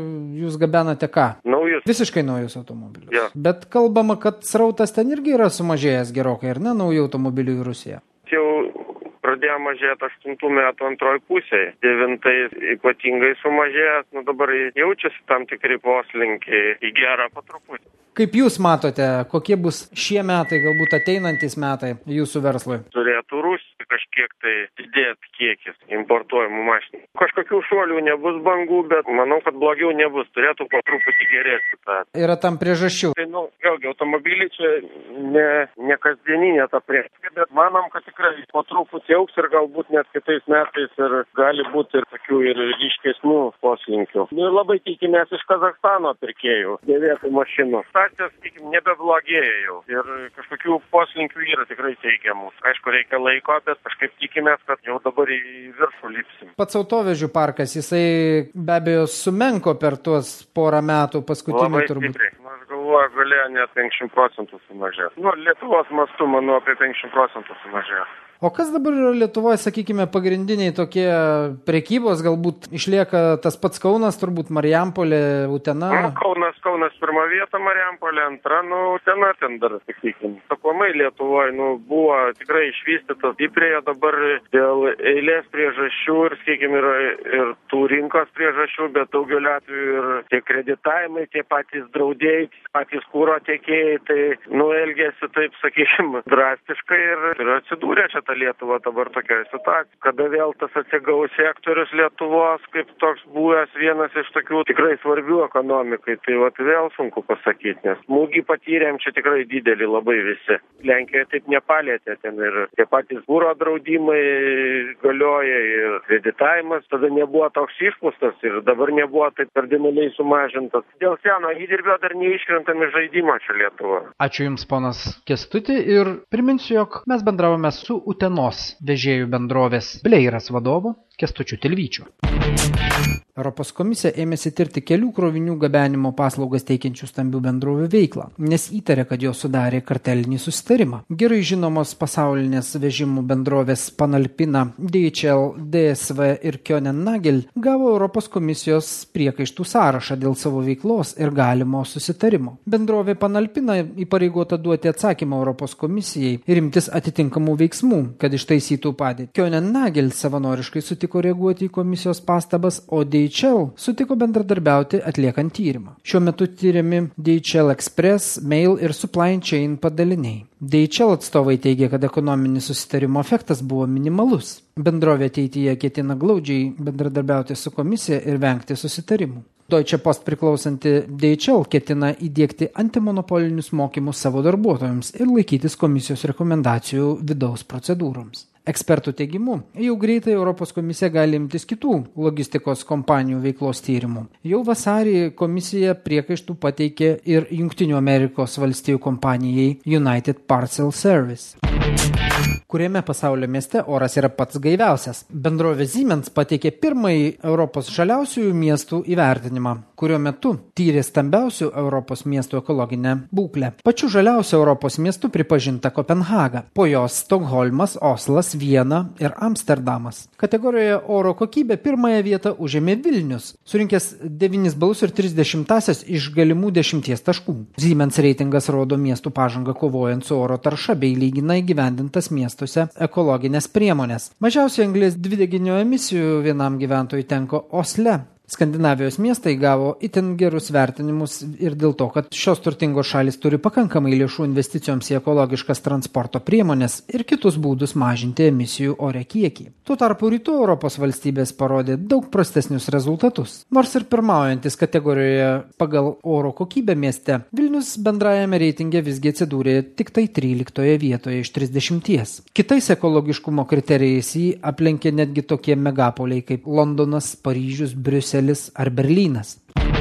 [SPEAKER 1] jūs gabenate ką?
[SPEAKER 4] Naujus.
[SPEAKER 1] Visiškai naujus automobilius.
[SPEAKER 4] Ja.
[SPEAKER 1] Bet kalbama, kad srautas ten irgi yra sumažėjęs gerokai, ar ne, naujų automobilių į Rusiją?
[SPEAKER 4] Jau pradėjo mažėti aštuntų metų antroj pusėje. Devintais ypatingai sumažėjęs, nu dabar jaučiasi tam tikri poslinkiai į gerą po truputį.
[SPEAKER 1] Kaip jūs matote, kokie bus šie metai, galbūt ateinantys metai jūsų verslui?
[SPEAKER 4] Turėtų Rusija kažkiek tai didėti kiekis importuojamų mašinų. Kažkokių šuolių nebus bangų, bet manau, kad blogiau nebus. Turėtų po truputį gerėti tą.
[SPEAKER 1] Yra tam priežasčių.
[SPEAKER 4] Tai, nu, vėlgi, automobiliai čia ne, ne kasdieninė ta priežastė, bet manom, kad tikrai po truputį augs ir galbūt net kitais metais ir gali būti ir tokių ir ryškesnių poslinkių. Nu, labai tikimės iš Kazakstano pirkėjų dėvėtų mašinų. Stacijos, sakykim, nebeblogėja jau ir kažkokių poslinkių yra tikrai teigiamų. Aišku, reikia laiko, bet kažkaip tikimės, kad jau dabar į viršų lipsim.
[SPEAKER 1] Pats autovežių parkas, jisai be abejo sumenko per tuos porą metų paskutinių turbūt.
[SPEAKER 4] Labai stipriai. Aš galvoju, galėjo net penkiasdešimt procentų sumažės. Nu, Lietuvos mastu, manau, apie penkiasdešimt procentų sumažės.
[SPEAKER 1] O kas dabar yra Lietuvoje, sakykime, pagrindiniai tokie prekybos, galbūt išlieka tas pats Kaunas, turbūt Marijampolė, Utena?
[SPEAKER 4] Nu, Kaunas, Kaunas pirma vieta, Marijampolė antra, nu, Utena ten dar, sakykime. Aplamai Lietuvoje, nu, buvo tikrai išvystytas stipriai, dabar dėl eilės priežasčių ir, sakykime, yra ir tų rinkos priežasčių, bet daugelio atveju ir tie kreditavimai, tie patys draudėjai, patys kūro tiekėjai, tai, nu, elgėsi taip, sakykime, drastiškai ir, ir atsidūrė čia Lietuva dabar tokia situacija, kada vėl tas atsigaus sektorius Lietuvos, kaip toks buvęs vienas iš tokių tikrai svarbių ekonomikai, tai vat vėl sunku pasakyti, nes smūgį patyrėm čia tikrai didelį labai visi. Lenkijoje taip nepalėtė, ten ir tie patys kuro draudimai galioja ir kreditavimas, tada nebuvo toks išpūstas ir dabar nebuvo taip kardinaliai sumažintas. Dėl seno įdirbio dar neiškrentam iš žaidimo čia Lietuva.
[SPEAKER 1] Ačiū Jums, ponas Kęstuti, ir priminsiu, jog mes bendravome su Utenos vežėjų bendrovės Bleiras vadovu Kęstučiu Tilvyčiu. Europos komisija ėmėsi tirti kelių krovinių gabenimo paslaugas teikiančių stambių bendrovių veiklą, nes įtarė, kad jos sudarė kartelinį susitarimą. Gerai žinomos pasaulinės vežimų bendrovės Panalpina, D H L, D S V ir Kionen Nagel gavo Europos komisijos priekaištų sąrašą dėl savo veiklos ir galimo susitarimo. Bendrovė Panalpina įpareigota duoti atsakymą Europos komisijai ir imtis atitinkamų veiksmų, kad ištaisytų padėtį. Kionen Nagel savanoriškai sutiko reaguoti į komisijos pastabas, o D H L sutiko bendradarbiauti atliekant tyrimą. Šiuo metu tyriami D H L Express, Mail ir Supply Chain padaliniai. D H L atstovai teigia, kad ekonominis susitarimo efektas buvo minimalus. Bendrovė ateityje ketina glaudžiai bendradarbiauti su komisija ir vengti susitarimų. Deutsche Post priklausanti D H L ketina įdiegti antimonopolinius mokymus savo darbuotojams ir laikytis komisijos rekomendacijų vidaus procedūroms. Ekspertų teigimu, jau greitai Europos komisija gali imtis kitų logistikos kompanijų veiklos tyrimų. Jau vasarį komisija priekaištų pateikė ir Jungtinių Amerikos valstijų kompanijai United Parcel Service. kuriame pasaulio mieste oras yra pats gaiviausias. Bendrovė Siemens pateikė pirmąjį Europos žaliausiųjų miestų įvertinimą, kurio metu tyrė stambiausių Europos miestų ekologinę būklę. Pačiu žaliausiu Europos miestu pripažinta Kopenhaga, po jos Stokholmas, Oslas, Viena ir Amsterdamas. Kategorijoje oro kokybė pirmąją vietą užėmė Vilnius, surinkęs devynis balus ir tris dešimtąsias iš galimų dešimties taškų. Siemens reitingas rodo miestų pažangą kovojant su oro tarša bei lygina įgyvendintas miestuose ekologinės priemonės. Mažiausiai anglies dvideginio emisijų vienam gyventojui tenko Osle. Skandinavijos miestai gavo itin gerus vertinimus ir dėl to, kad šios turtingos šalis turi pakankamai lėšų investicijoms į ekologiškas transporto priemonės ir kitus būdus mažinti emisijų ore kiekį. Tuo tarpu rytų Europos valstybės parodė daug prastesnius rezultatus. Nors ir pirmaujantis kategorijoje pagal oro kokybę mieste, Vilnius bendrajame reitinge visgi atsidūrė tik tai tryliktoje vietoje iš trisdešimties. Kitais ekologiškumo kriterijais jį aplenkė netgi tokie megapoliai kaip Londonas, Paryžius, Briuselis ar Berlynas.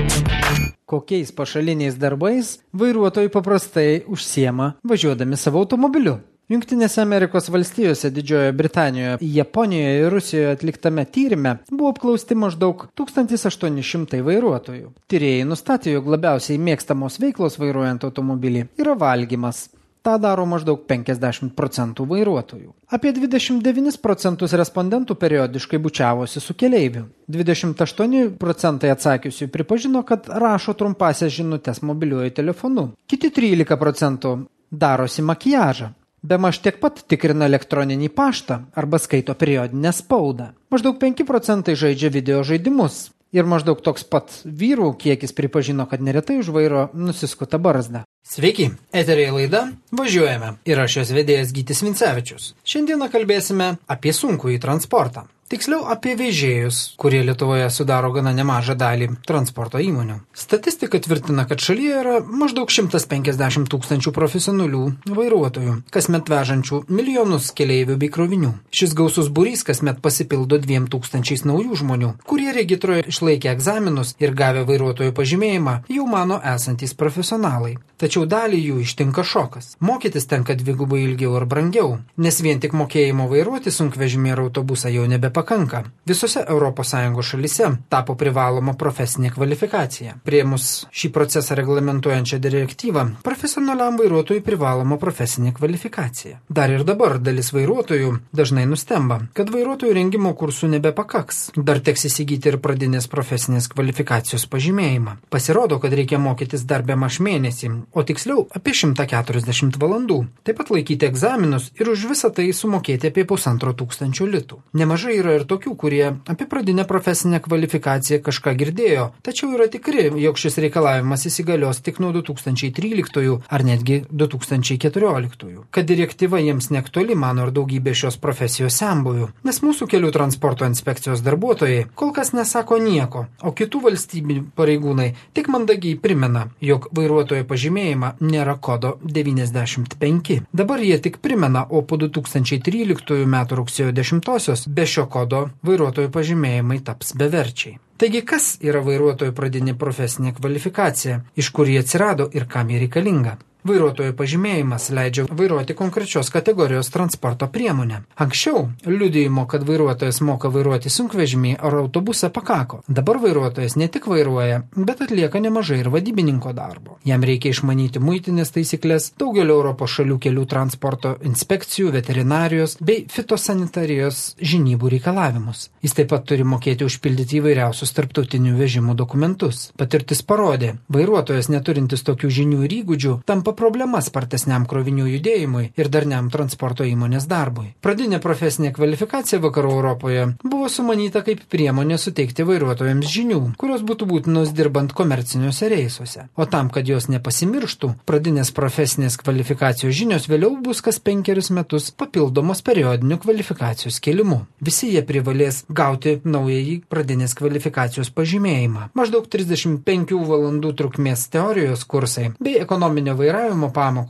[SPEAKER 1] Kokiais pašaliniais darbais vairuotojai paprastai užsiema važiuodami savo automobiliu? Jungtinėse Amerikos valstijose, Didžiojoje Britanijoje, Japonijoje ir Rusijoje atliktame tyrime buvo apklausti maždaug tūkstantis aštuoni šimtai vairuotojų. Tyrėjai nustatė, jog labiausiai mėgstamos veiklos vairuojant automobilį yra valgymas. Ta daro maždaug penkiasdešimt procentų vairuotojų. Apie dvidešimt devynis procentus respondentų periodiškai bučiavosi su keleiviu. dvidešimt aštuoni procentai atsakiusių pripažino, kad rašo trumpasias žinutes mobiliuoju telefonu. Kiti trylika procentų darosi makiažą. Bemaž tiek pat tikrina elektroninį paštą arba skaito periodinę spaudą. Maždaug penki procentai žaidžia video žaidimus. Ir maždaug toks pat vyrų kiekis pripažino, kad neretai už vairo nusiskuta barzdą. Sveiki, eterėje laida Važiuojame ir aš jos vedėjas Gytis Vincevičius. Šiandieną kalbėsime apie sunkųjį transportą. Tiksliau apie vežėjus, kurie Lietuvoje sudaro gana nemažą dalį transporto įmonių. Statistika tvirtina, kad šalyje yra maždaug šimtas penkiasdešimt tūkstančių profesionalių vairuotojų, kasmet vežančių milijonus keleivių bei krovinių. Šis gausus būrys kasmet pasipildo dviem tūkstančiais naujų žmonių, kurie regitroje išlaikė egzaminus ir gavę vairuotojo pažymėjimą, jau mano esantys profesionalai. Tačiau dalį jų ištinka šokas. Mokytis tenka dvigubai ilgiau ir brangiau, nes vien tik mokėjimo vairuoti sunkvežimį ir autobusą jau nebepakanka. Visose Europos Sąjungos šalyse tapo privaloma profesinė kvalifikacija. Priėmus šį procesą reglamentuojančią direktyvą, profesionaliam vairuotojui privaloma profesinė kvalifikacija. Dar ir dabar dalis vairuotojų dažnai nustemba, kad vairuotojų rengimo kursų nebepakaks. Dar teks įsigyti ir pradinės profesinės kvalifikacijos pažymėjimą. Pasirodo, kad reikia mokytis dar bemaž mėnesį, o tiksliau apie šimtą keturiasdešimt valandų. Taip pat laikyti egzaminus ir už visą tai sumokėti apie pusantro tūkstančio litų. Nemažai yra ir tokių, kurie apie pradinę profesinę kvalifikaciją kažką girdėjo, tačiau yra tikri, jog šis reikalavimas įsigalios tik nuo du tūkstančiai tryliktųjų ar netgi du tūkstančiai keturioliktųjų. Kad direktyva jiems neaktuali, mano ir daugybė šios profesijos senbuvių, nes mūsų kelių transporto inspekcijos darbuotojai kol kas nesako nieko, o kitų valstybių pareigūnai tik mandagiai primena, jog vairuotojo pažymėjimą nėra kodo devyniasdešimt penki. Dabar jie tik primena, o po du tūkstančiai tryliktųjų metų rugsėjo dešimtosios be šio kodo vairuotojų pažymėjimai taps beverčiai. Taigi, kas yra vairuotojų pradinė profesinė kvalifikacija, iš kur jie atsirado ir kam jie reikalinga? Vairuotojo pažymėjimas leidžia vairuoti konkrečios kategorijos transporto priemonę. Anksčiau liudijimo, kad vairuotojas moka vairuoti sunkvežimį ar autobusą pakako. Dabar vairuotojas ne tik vairuoja, bet atlieka nemažai ir vadybininko darbo. Jam reikia išmanyti muitinės taisyklės, daugelio Europos šalių kelių transporto inspekcijų, veterinarijos bei fitosanitarijos žinybų reikalavimus. Jis taip pat turi mokėti užpildyti įvairiausius tarptautinių vežimų dokumentus. Patirtis parodė, vairuotojas neturintis tokių žinių ir įgūdžių tampa problema spartesniam krovinių judėjimui ir darniam transporto įmonės darbui. Pradinė profesinė kvalifikacija vakarų Europoje buvo sumanyta kaip priemonė suteikti vairuotojams žinių, kurios būtų būtinos dirbant komerciniuose reisuose. O tam, kad jos nepasimirštų, pradinės profesinės kvalifikacijos žinios vėliau bus kas penkerius metus papildomos periodinių kvalifikacijos kėlimu. Visi jie privalės gauti naująjį pradinės kvalifikacijos pažymėjimą. Maždaug trisdešimt penkių valandų trukmės teorijos kursai bei ekonominio vairavimo pamokos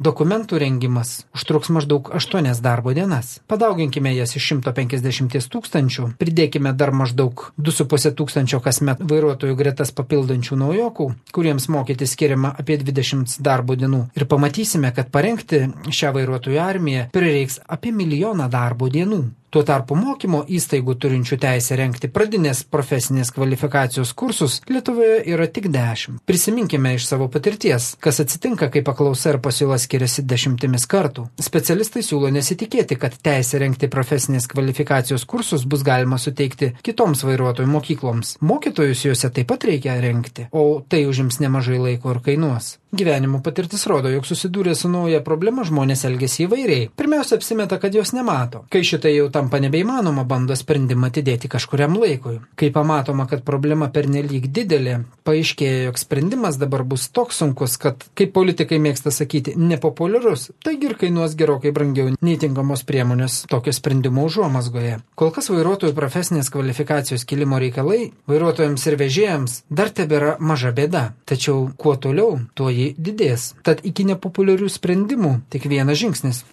[SPEAKER 1] Dokumentų rengimas užtruks maždaug aštuonias darbo dienas. Padauginkime jas iš šimto penkiasdešimties tūkstančių, pridėkime dar maždaug du su puse tūkstančio kasmet vairuotojų gretas papildančių naujokų, kuriems mokyti skiriama apie dvidešimt darbo dienų. Ir pamatysime, kad parengti šią vairuotojų armiją prireiks apie milijoną darbo dienų. Tuo tarpu mokymo įstaigų turinčių teisę rengti pradinės profesinės kvalifikacijos kursus Lietuvoje yra tik dešimt. Prisiminkime iš savo patirties, kas atsitinka, kai paklausa ir pasiūla skiriasi dešimtimis kartų. Specialistai siūlo nesitikėti, kad teisę rengti profesinės kvalifikacijos kursus bus galima suteikti kitoms vairuotojų mokykloms. Mokytojus juose taip pat reikia rengti, o tai užims nemažai laiko ir kainuos. Gyvenimo patirtis rodo, jog susidūrė su nauja problema žmonės elgiasi įvairiai. Pirmiausia, apsimeta, kad jos nemato. Kai šitai jau tampa nebeįmanoma, bando sprendimą atidėti kažkuriam laikui. Kai pamatoma, kad problema pernelyg didelė, paaiškėja, jog sprendimas dabar bus toks sunkus, kad, kaip politikai mėgsta sakyti, nepopuliarus, taigi ir kainuos gerokai brangiau nei tinkamos priemonės tokio sprendimo užuomazgoje. Kol kas vairuotojų profesinės kvalifikacijos kilimo reikalai vairuotojams ir vežėjams dar tebėra maža bėda. Tačiau kuo toliau, tuo jį didės. Tad iki nepopuliarių sprendimų tik vienas žingsnis.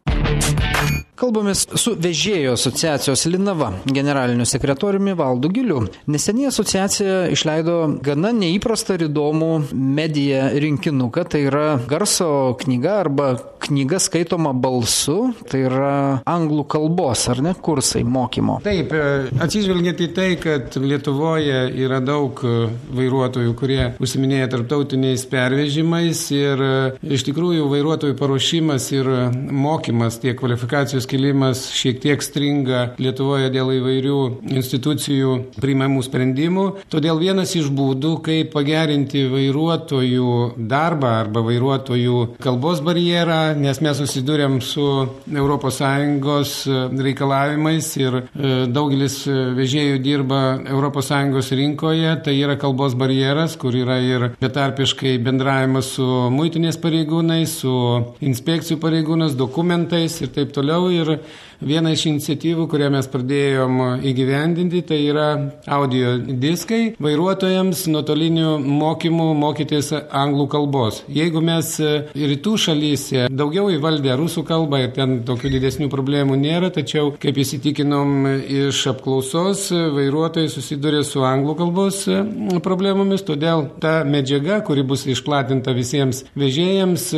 [SPEAKER 1] Kalbamės su vežėjų asociacijos Linava generaliniu sekretoriumi Valdu Giliu. Neseniai asociacija išleido gana neįprastą ir įdomų mediją rinkinuką, tai yra garso knyga arba knyga skaitoma balsu, tai yra anglų kalbos, ar ne, kursai mokymo.
[SPEAKER 5] Taip, atsižvelgiant į tai, kad Lietuvoje yra daug vairuotojų, kurie užsiminėja tarptautiniais pervežimais ir iš tikrųjų vairuotojų paruošimas ir mokymas, tiek kvalifikacijos kilimas šiek tiek stringa Lietuvoje dėl įvairių institucijų priimamų sprendimų. Todėl vienas iš būdų, kaip pagerinti vairuotojų darbą arba vairuotojų kalbos barjerą, nes mes susidūrėm su Europos Sąjungos reikalavimais ir daugelis vežėjų dirba Europos Sąjungos rinkoje, tai yra kalbos barjeras, kur yra ir betarpiškai bendravimas su muitinės pareigūnais, su inspekcijų pareigūnais, dokumentais ir taip toliau. Ir viena iš iniciatyvų, kurią mes pradėjom įgyvendinti, tai yra audio diskai vairuotojams nuotolinių mokymų mokytis anglų kalbos. Jeigu mes rytų šalyse daugiau įvaldę rusų kalbą ir ten tokių didesnių problemų nėra, tačiau, kaip įsitikinom iš apklausos, vairuotojai susiduria su anglų kalbos problemomis, todėl ta medžiaga, kuri bus išplatinta visiems vežėjams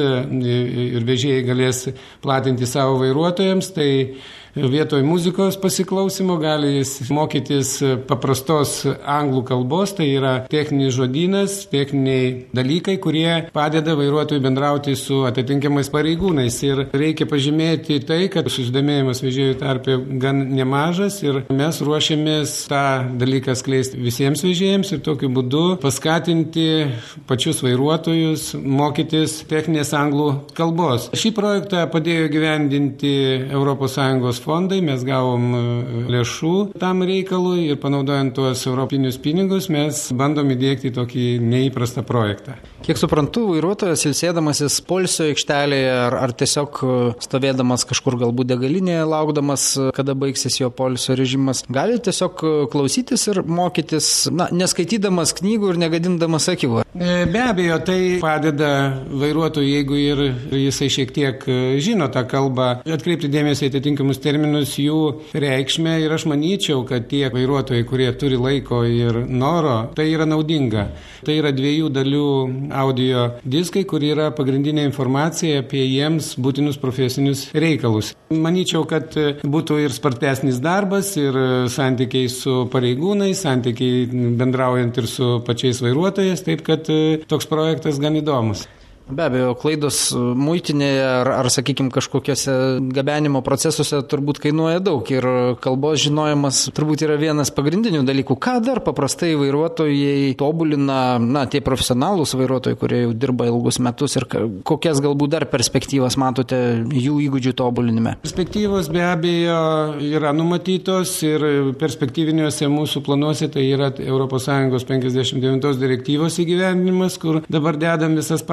[SPEAKER 5] ir vežėjai galės platinti savo vairuotojams, tai vietoj muzikos pasiklausimo gali jis mokytis paprastos anglų kalbos, tai yra techninis žodynas, techniniai dalykai, kurie padeda vairuotojui bendrauti su atitinkamais pareigūnais. Ir reikia pažymėti tai, kad susidomėjimas vežėjų tarpe gan nemažas ir mes ruošiamės tą dalyką skleisti visiems vežėjams ir tokiu būdu paskatinti pačius vairuotojus mokytis techninės anglų kalbos. Šį projektą padėjo gyvendinti Europos Sąjungos fondai, mes gavom lėšų tam reikalui ir panaudojant tuos europinius pinigus mes bandom įdiegti tokį neįprastą projektą.
[SPEAKER 1] Kiek suprantu, vairuotojas ilsėdamasis poilsio aikštelėje ar, ar tiesiog stovėdamas kažkur galbūt degalinėje, laukdamas, kada baigsis jo poilsio režimas, gali tiesiog klausytis ir mokytis, na, neskaitydamas knygų ir negadindamas akių.
[SPEAKER 5] Be abejo, tai padeda vairuotojui, jeigu ir jisai šiek tiek žino tą kalbą, atkreipti dėmesį į atitinkamus terminus, jų reikšmę ir aš manyčiau, kad tie vairuotojai, kurie turi laiko ir noro, tai yra naudinga. Tai yra dviejų dalių audio diskai, kur yra pagrindinė informacija apie jiems būtinus profesinius reikalus. Manyčiau, kad būtų ir spartesnis darbas, ir santykiai su pareigūnais, santykiai bendraujant ir su pačiais vairuotojais, taip kad toks projektas gan įdomus.
[SPEAKER 1] Be abejo, klaidos muitinėje ar, ar sakykime, kažkokiuose gabenimo procesuose turbūt kainuoja daug ir kalbos žinojimas turbūt yra vienas pagrindinių dalykų. Ką dar paprastai vairuotojai tobulina, na, tie profesionalūs vairuotojai, kurie jau dirba ilgus metus ir kokias galbūt dar perspektyvas matote jų įgūdžių tobulinime?
[SPEAKER 5] Perspektyvos be abejo yra numatytos ir perspektyviniuose mūsų planuose tai yra Europos Sąjungos penkiasdešimt devintos direktyvos įgyvendinimas, kur dabar dedam visas pastangas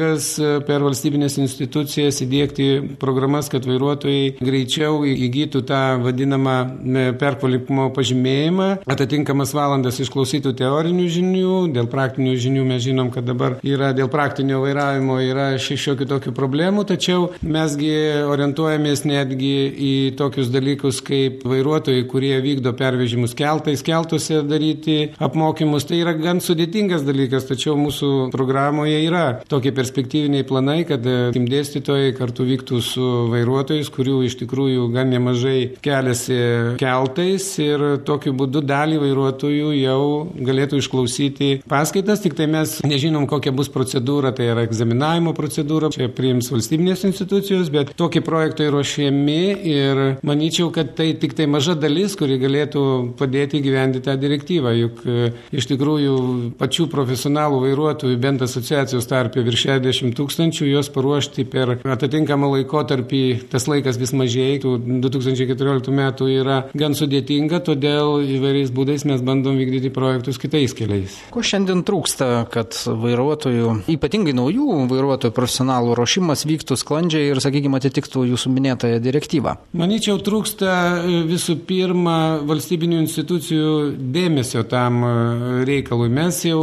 [SPEAKER 5] pastangas per valstybinės institucijas įdėkti programas, kad vairuotojai greičiau įgytų tą vadinamą perkvalifikavimo pažymėjimą, atitinkamas valandas išklausytų teorinių žinių, dėl praktinių žinių mes žinom, kad dabar yra dėl praktinio vairavimo yra šiokių tokių problemų, tačiau mesgi orientuojamės netgi į tokius dalykus kaip vairuotojai, kurie vykdo pervežimus keltais, keltuose daryti apmokymus. Tai yra gan sudėtingas dalykas, tačiau mūsų programoje yra tokie perspektyviniai planai, kad tim dėstytojai kartu vyktų su vairuotojais, kurių iš tikrųjų gan nemažai keliasi keltais ir tokiu būdu dalį vairuotojų jau galėtų išklausyti paskaitas, tik tai mes nežinom, kokia bus procedūra, tai yra egzaminavimo procedūra, čia priims valstybinės institucijos, bet tokie projektai ruošiami ir manyčiau, kad tai tik tai maža dalis, kuri galėtų padėti gyventi tą direktyvą, juk iš tikrųjų pačių profesionalų vairuotojų bent asociacijos tarpe virš šešiasdešimt tūkstančių, juos paruošti per atitinkamą laikotarpį, tas laikas vis mažėja, du tūkstančiai keturioliktų metų yra gan sudėtinga, todėl įvairiais būdais mes bandom vykdyti projektus kitais keliais.
[SPEAKER 1] Ko šiandien trūksta, kad vairuotojų, ypatingai naujų vairuotojų profesionalų ruošimas vyktų sklandžiai ir, sakykime, atitiktų jūsų minėtąją direktyvą?
[SPEAKER 5] Manyčiau, trūksta visų pirma valstybinių institucijų dėmesio tam reikalui. Mes jau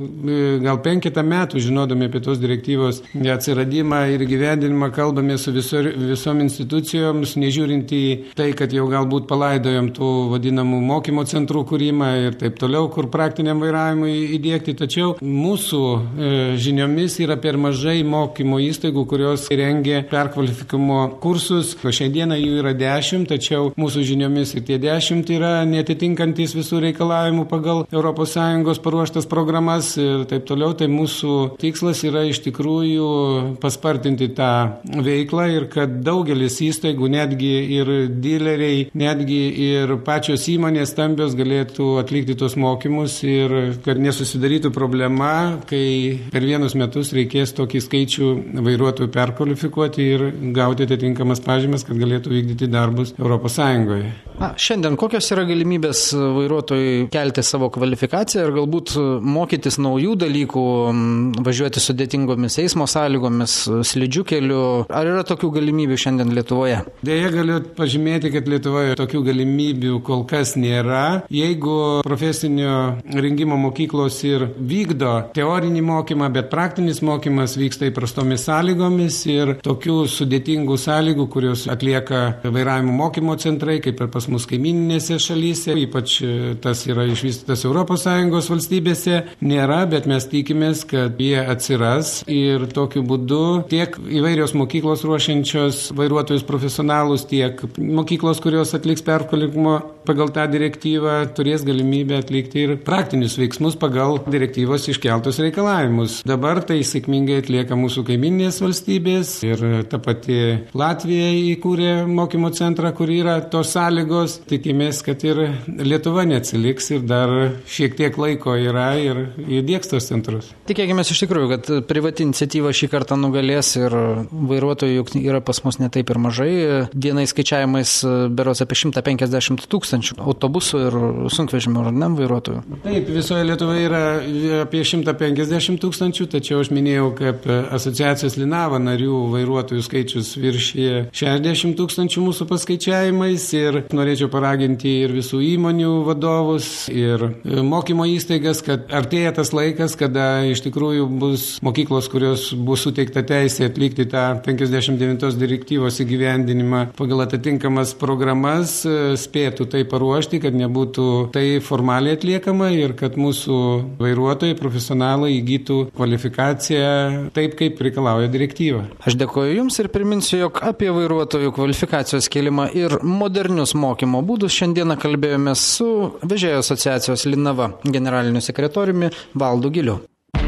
[SPEAKER 5] gal penketą metų žinodami apie tos direktyvos atsiradimą ir gyvendinimą kalbame su viso, visom institucijoms, nežiūrint į tai, kad jau galbūt palaidojom tų vadinamų mokymo centrų kūrimą ir taip toliau, kur praktiniam vairavimui įdėkti. Tačiau mūsų e, žiniomis yra per mažai mokymo įstaigų, kurios rengia perkvalifikavimo kursus. O šiandieną jų yra dešimt, tačiau mūsų žiniomis ir tie dešimt yra netitinkantis visų reikalavimų pagal Europos Sąjungos paruoštas programas ir taip toliau. Tai mūsų tikslas yra iš tikrųjų paspartinti tą veiklą ir kad daugelis įstaigų, netgi ir dileriai, netgi ir pačios įmonės stambios galėtų atlikti tos mokymus ir kad nesusidarytų problema, kai per vienus metus reikės tokį skaičių vairuotojų perkvalifikuoti ir gauti atitinkamas pažymas, kad galėtų vykdyti darbus Europos Sąjungoje.
[SPEAKER 1] Na, šiandien kokios yra galimybės vairuotojui kelti savo kvalifikaciją ir galbūt mokytis naujų dalykų, važiuoti sudėtingomis eismo sąlygomis, slidžių keliu? Ar yra tokių galimybių šiandien Lietuvoje?
[SPEAKER 5] Deja, galiu pažymėti, kad Lietuvoje tokių galimybių kol kas nėra. Jeigu profesinio rengimo mokyklos ir vykdo teorinį mokymą, bet praktinis mokymas vyksta įprastomis sąlygomis ir tokių sudėtingų sąlygų, kurios atlieka vairavimo mokymo centrai, kaip ir pas mus kaimininėse šalyse, ypač tas yra išvystytas Europos Sąjungos valstybėse, nėra, bet mes tikimės, kad jie atsiras ir tokiu būdu tiek įvairios mokyklos ruošiančios vairuotojus profesionalus, tiek mokyklos, kurios atliks perkvalifikavimo pagal tą direktyvą, turės galimybę atlikti ir praktinius veiksmus pagal direktyvos iškeltus reikalavimus. Dabar tai sėkmingai atlieka mūsų kaiminės valstybės ir ta pati Latvija įkūrė mokymo centrą, kur yra tos sąlygos. Tikimės, kad ir Lietuva neatsiliks ir dar šiek tiek laiko yra ir įdiegs tos centrus.
[SPEAKER 1] Tikėkime iš tikrųjų, kad privati iniciatyva šį kartą nugalės ir vairuotojų juk yra pas mus ne taip ir mažai. Vienais skaičiavimais berods apie šimtą penkiasdešimt tūkstančių autobusų ir sunkvežimių ar ne vairuotojų.
[SPEAKER 5] Taip, visoje Lietuvoje yra apie šimtą penkiasdešimt tūkstančių, tačiau aš minėjau, kad asociacijos Linava narių vairuotojų skaičius viršyje šešiasdešimt tūkstančių mūsų paskaičiavimais ir norėčiau paraginti ir visų įmonių vadovus ir mokymo įstaigas, kad artėja tas laikas, kada iš tikrųjų bus mokyklos, kurios bus suteikta teisė atlikti tą penkiasdešimt devintos direktyvos įgyvendinimą pagal atitinkamas programas, spėtų tai paruošti, kad nebūtų tai formaliai atliekama ir kad mūsų vairuotojai, profesionalai įgytų kvalifikaciją taip, kaip reikalauja direktyva.
[SPEAKER 1] Aš dėkoju Jums ir priminsiu, jog apie vairuotojų kvalifikacijos kėlimą ir modernius mokymo būdus šiandieną kalbėjome su Vežėjų asociacijos Linava generaliniu sekretoriumi Valdu Giliu.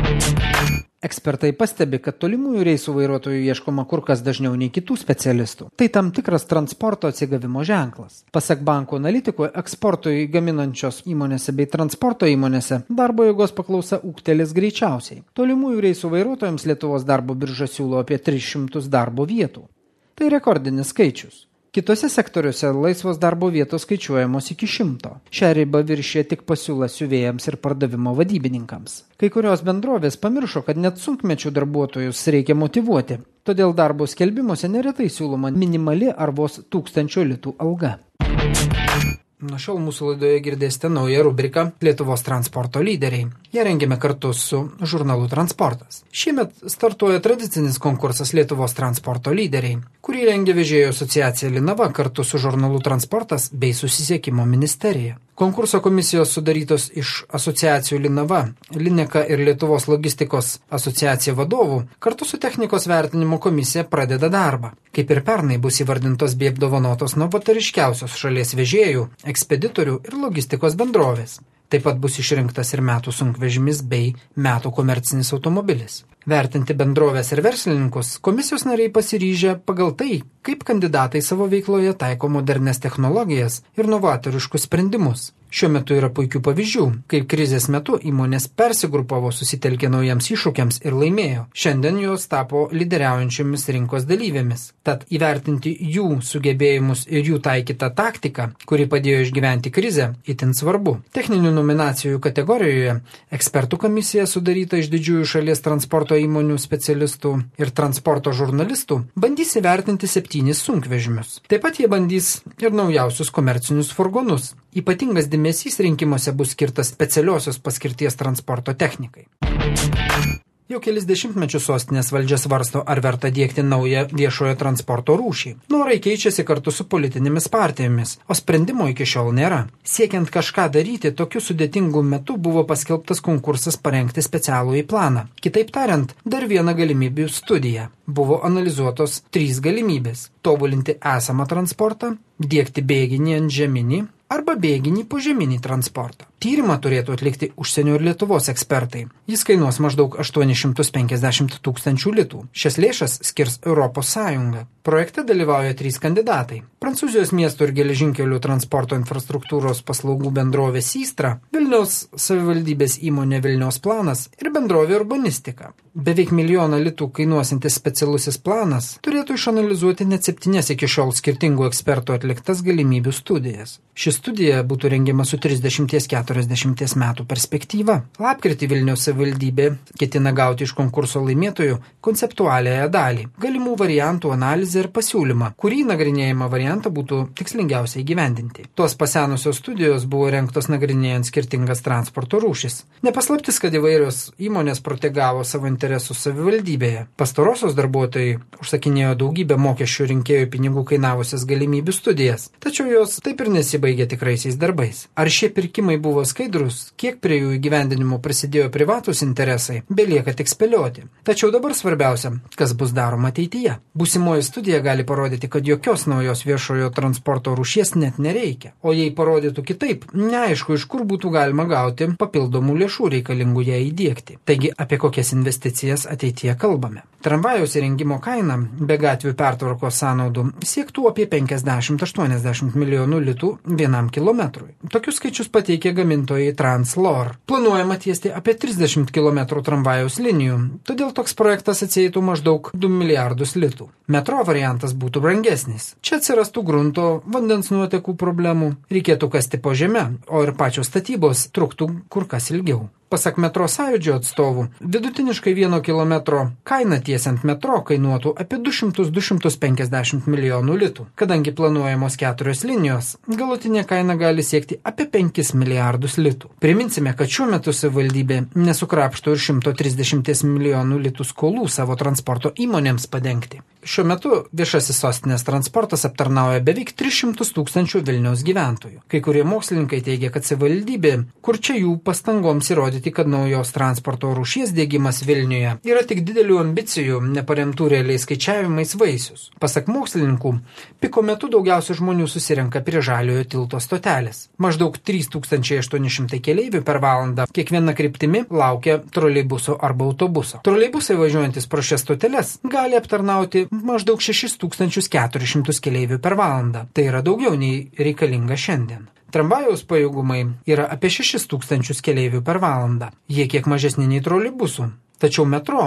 [SPEAKER 1] Ekspertai pastebi, kad tolimųjų reisų vairuotojų ieškoma kur kas dažniau nei kitų specialistų. Tai tam tikras transporto atsigavimo ženklas. Pasak bankų analitikų, eksportui gaminančios įmonėse bei transporto įmonėse darbo jėgos paklausa ūgtelės greičiausiai. Tolimųjų reisų vairuotojams Lietuvos darbo birža siūlo apie tris šimtus darbo vietų. Tai rekordinis skaičius. Kitose sektoriuose laisvos darbo vietos skaičiuojamos iki šimto. Šią ribą viršė tik pasiūla siuvėjams ir pardavimo vadybininkams. Kai kurios bendrovės pamiršo, kad net sunkmečių darbuotojus reikia motyvuoti, todėl darbo skelbimuose neretai siūloma minimali ar vos tūkstančio litų alga. Nuo šiol mūsų laidoje girdėsite naują rubriką Lietuvos transporto lyderiai. Ją rengėme kartu su žurnalu Transportas. Šiemet startuoja tradicinis konkursas Lietuvos transporto lyderiai, kurį rengia Vežėjų asociacija Linava kartu su žurnalu Transportas bei Susisiekimo ministerija. Konkurso komisijos sudarytos iš asociacijų Linava, Lineka ir Lietuvos logistikos asociacija vadovų kartu su technikos vertinimo komisija pradeda darbą. Kaip ir pernai bus įvardintos bei apdovanotos novatoriškiausios šalies vežėjų, ekspeditorių ir logistikos bendrovės. Taip pat bus išrinktas ir metų sunkvežimis bei metų komercinis automobilis. Vertinti bendrovės ir verslininkus komisijos nariai pasiryžę pagal tai, kaip kandidatai savo veikloje taiko modernes technologijas ir novatoriškus sprendimus. Šiuo metu yra puikių pavyzdžių, kaip krizės metu įmonės persigrupavo, susitelkė naujams iššūkiams ir laimėjo. Šiandien jos tapo lyderiaujančiomis rinkos dalyvėmis. Tad įvertinti jų sugebėjimus ir jų taikytą taktiką, kuri padėjo išgyventi krizę, itin svarbu. Techninių nominacijų kategorijoje ekspertų komisija sudaryta iš didžiųjų šalies transporto įmonių specialistų ir transporto žurnalistų bandys įvertinti septynis sunkvežimius. Taip pat jie bandys ir naujausius komercinius furgonus. Ypatingas dėmesys rinkimuose bus skirtas specialiosios paskirties transporto technikai. Jau kelis dešimtmečius sostinės valdžia svarsto, ar verta diegti naują viešojo transporto rūšį. Norai keičiasi kartu su politinėmis partijomis, o sprendimo iki šiol nėra. Siekiant kažką daryti, tokiu sudėtingu metu buvo paskelbtas konkursas parengti specialųjį planą. Kitaip tariant, dar viena galimybių studija. Buvo analizuotos trys galimybės – tobulinti esamą transportą, diegti bėginį ant žeminį arba bėginį požeminį transportą. Tyrimą turėtų atlikti užsienio ir Lietuvos ekspertai. Jis kainuos maždaug aštuonis šimtus penkiasdešimt tūkstančių litų. Šias lėšas skirs Europos Sąjunga. Projekte dalyvauja trys kandidatai. Prancūzijos miesto ir geležinkelių transporto infrastruktūros paslaugų bendrovė Systra, Vilniaus savivaldybės įmonė Vilniaus planas ir bendrovė Urbanistika. Beveik milijoną litų kainuosintis specialusis planas turėtų išanalizuoti net septynias iki šiol skirtingų ekspertų atliktas galimybių studijas. Ši studija būtų rengiama su trisdešimt keturiasdešimt metų perspektyva. Lapkritį Vilniaus savivaldybė ketina gauti iš konkurso laimėtojų konceptualiąją dalį, galimų variantų analizę ir pasiūlymą, kurį nagrinėjimą variantą būtų tikslingiausiai įgyvendinti. Tos pasenusios studijos buvo rengtos nagrinėjant skirtingas transporto rūšis. Nepaslaptis, kad įvairios įmonės protegavo savo interesus savivaldybėje. Pastarosios darbuotojai užsakinėjo daugybę mokesčių rinkėjų pinigų kainavusias galimybių studijas, tačiau jos taip ir nesibaigė tikraisiais darbais. Ar šie pirkimai buvo skaidrus, kiek prie jų įgyvendinimo prisidėjo privatus interesai, belieka tik spėlioti. Tačiau dabar svarbiausia, kas bus daroma ateityje. Būsimoji studija gali parodyti, kad jokios naujos viešojo transporto rūšies net nereikia. O jei parodytų kitaip, neaišku, iš kur būtų galima gauti papildomų lėšų reikalingų ją įdiegti. Taigi, apie kokias investicijas ateityje kalbame. Tramvajaus įrengimo kaina be gatvių pertvarkos sąnaudų siektų apie penkiasdešimt aštuoniasdešimt milijonų litų vienam kilometrui. Tokius skaičius pateikė gamintojai Translor. Planuojama tiesti apie trisdešimt kilometrų tramvajaus linijų, todėl toks projektas atsieitų maždaug du milijardus litų. Metro variantas būtų brangesnis. Čia atsirastų grunto, vandens nuotekų problemų, reikėtų kasti po žeme, o ir pačios statybos truktų kur kas ilgiau. Pasak metro sąjūdžio atstovų, vidutiniškai vieno kilometro kaina tiesiant metro kainuotų apie du šimtus iki du šimtus penkiasdešimt milijonų litų. Kadangi planuojamos keturios linijos, galutinė kaina gali siekti apie penkis milijardus litų. Priminsime, kad šiuo metu savivaldybė nesukrapšto ir šimto trisdešimt milijonų litų skolų savo transporto įmonėms padengti. Šiuo metu viešasis sostinės transportas aptarnauja beveik tris šimtus tūkstančių Vilniaus gyventojų. Kai kurie mokslininkai teigia, kad savivaldybė, kur čia jų pastangoms įrodyti, kad naujos transporto rūšies diegimas Vilniuje yra tik didelių ambicijų, neparemtų realiais skaičiavimais vaisius. Pasak mokslininkų, piko metu daugiausia žmonių susirenka prie Žaliojo tilto stotelės. Maždaug trys tūkstančiai aštuoni šimtai keleivių per valandą kiekviena kryptimi laukia troleibuso arba autobuso. Troleibusai važiuojantis pro šias stoteles gali aptarnauti maždaug šešis tūkstančius keturis šimtus keleivių per valandą. Tai yra daugiau nei reikalinga šiandien. Tramvajaus pajėgumai yra apie šešis tūkstančius keleivių per valandą. Jie kiek mažesni nei troleibusų. Tačiau metro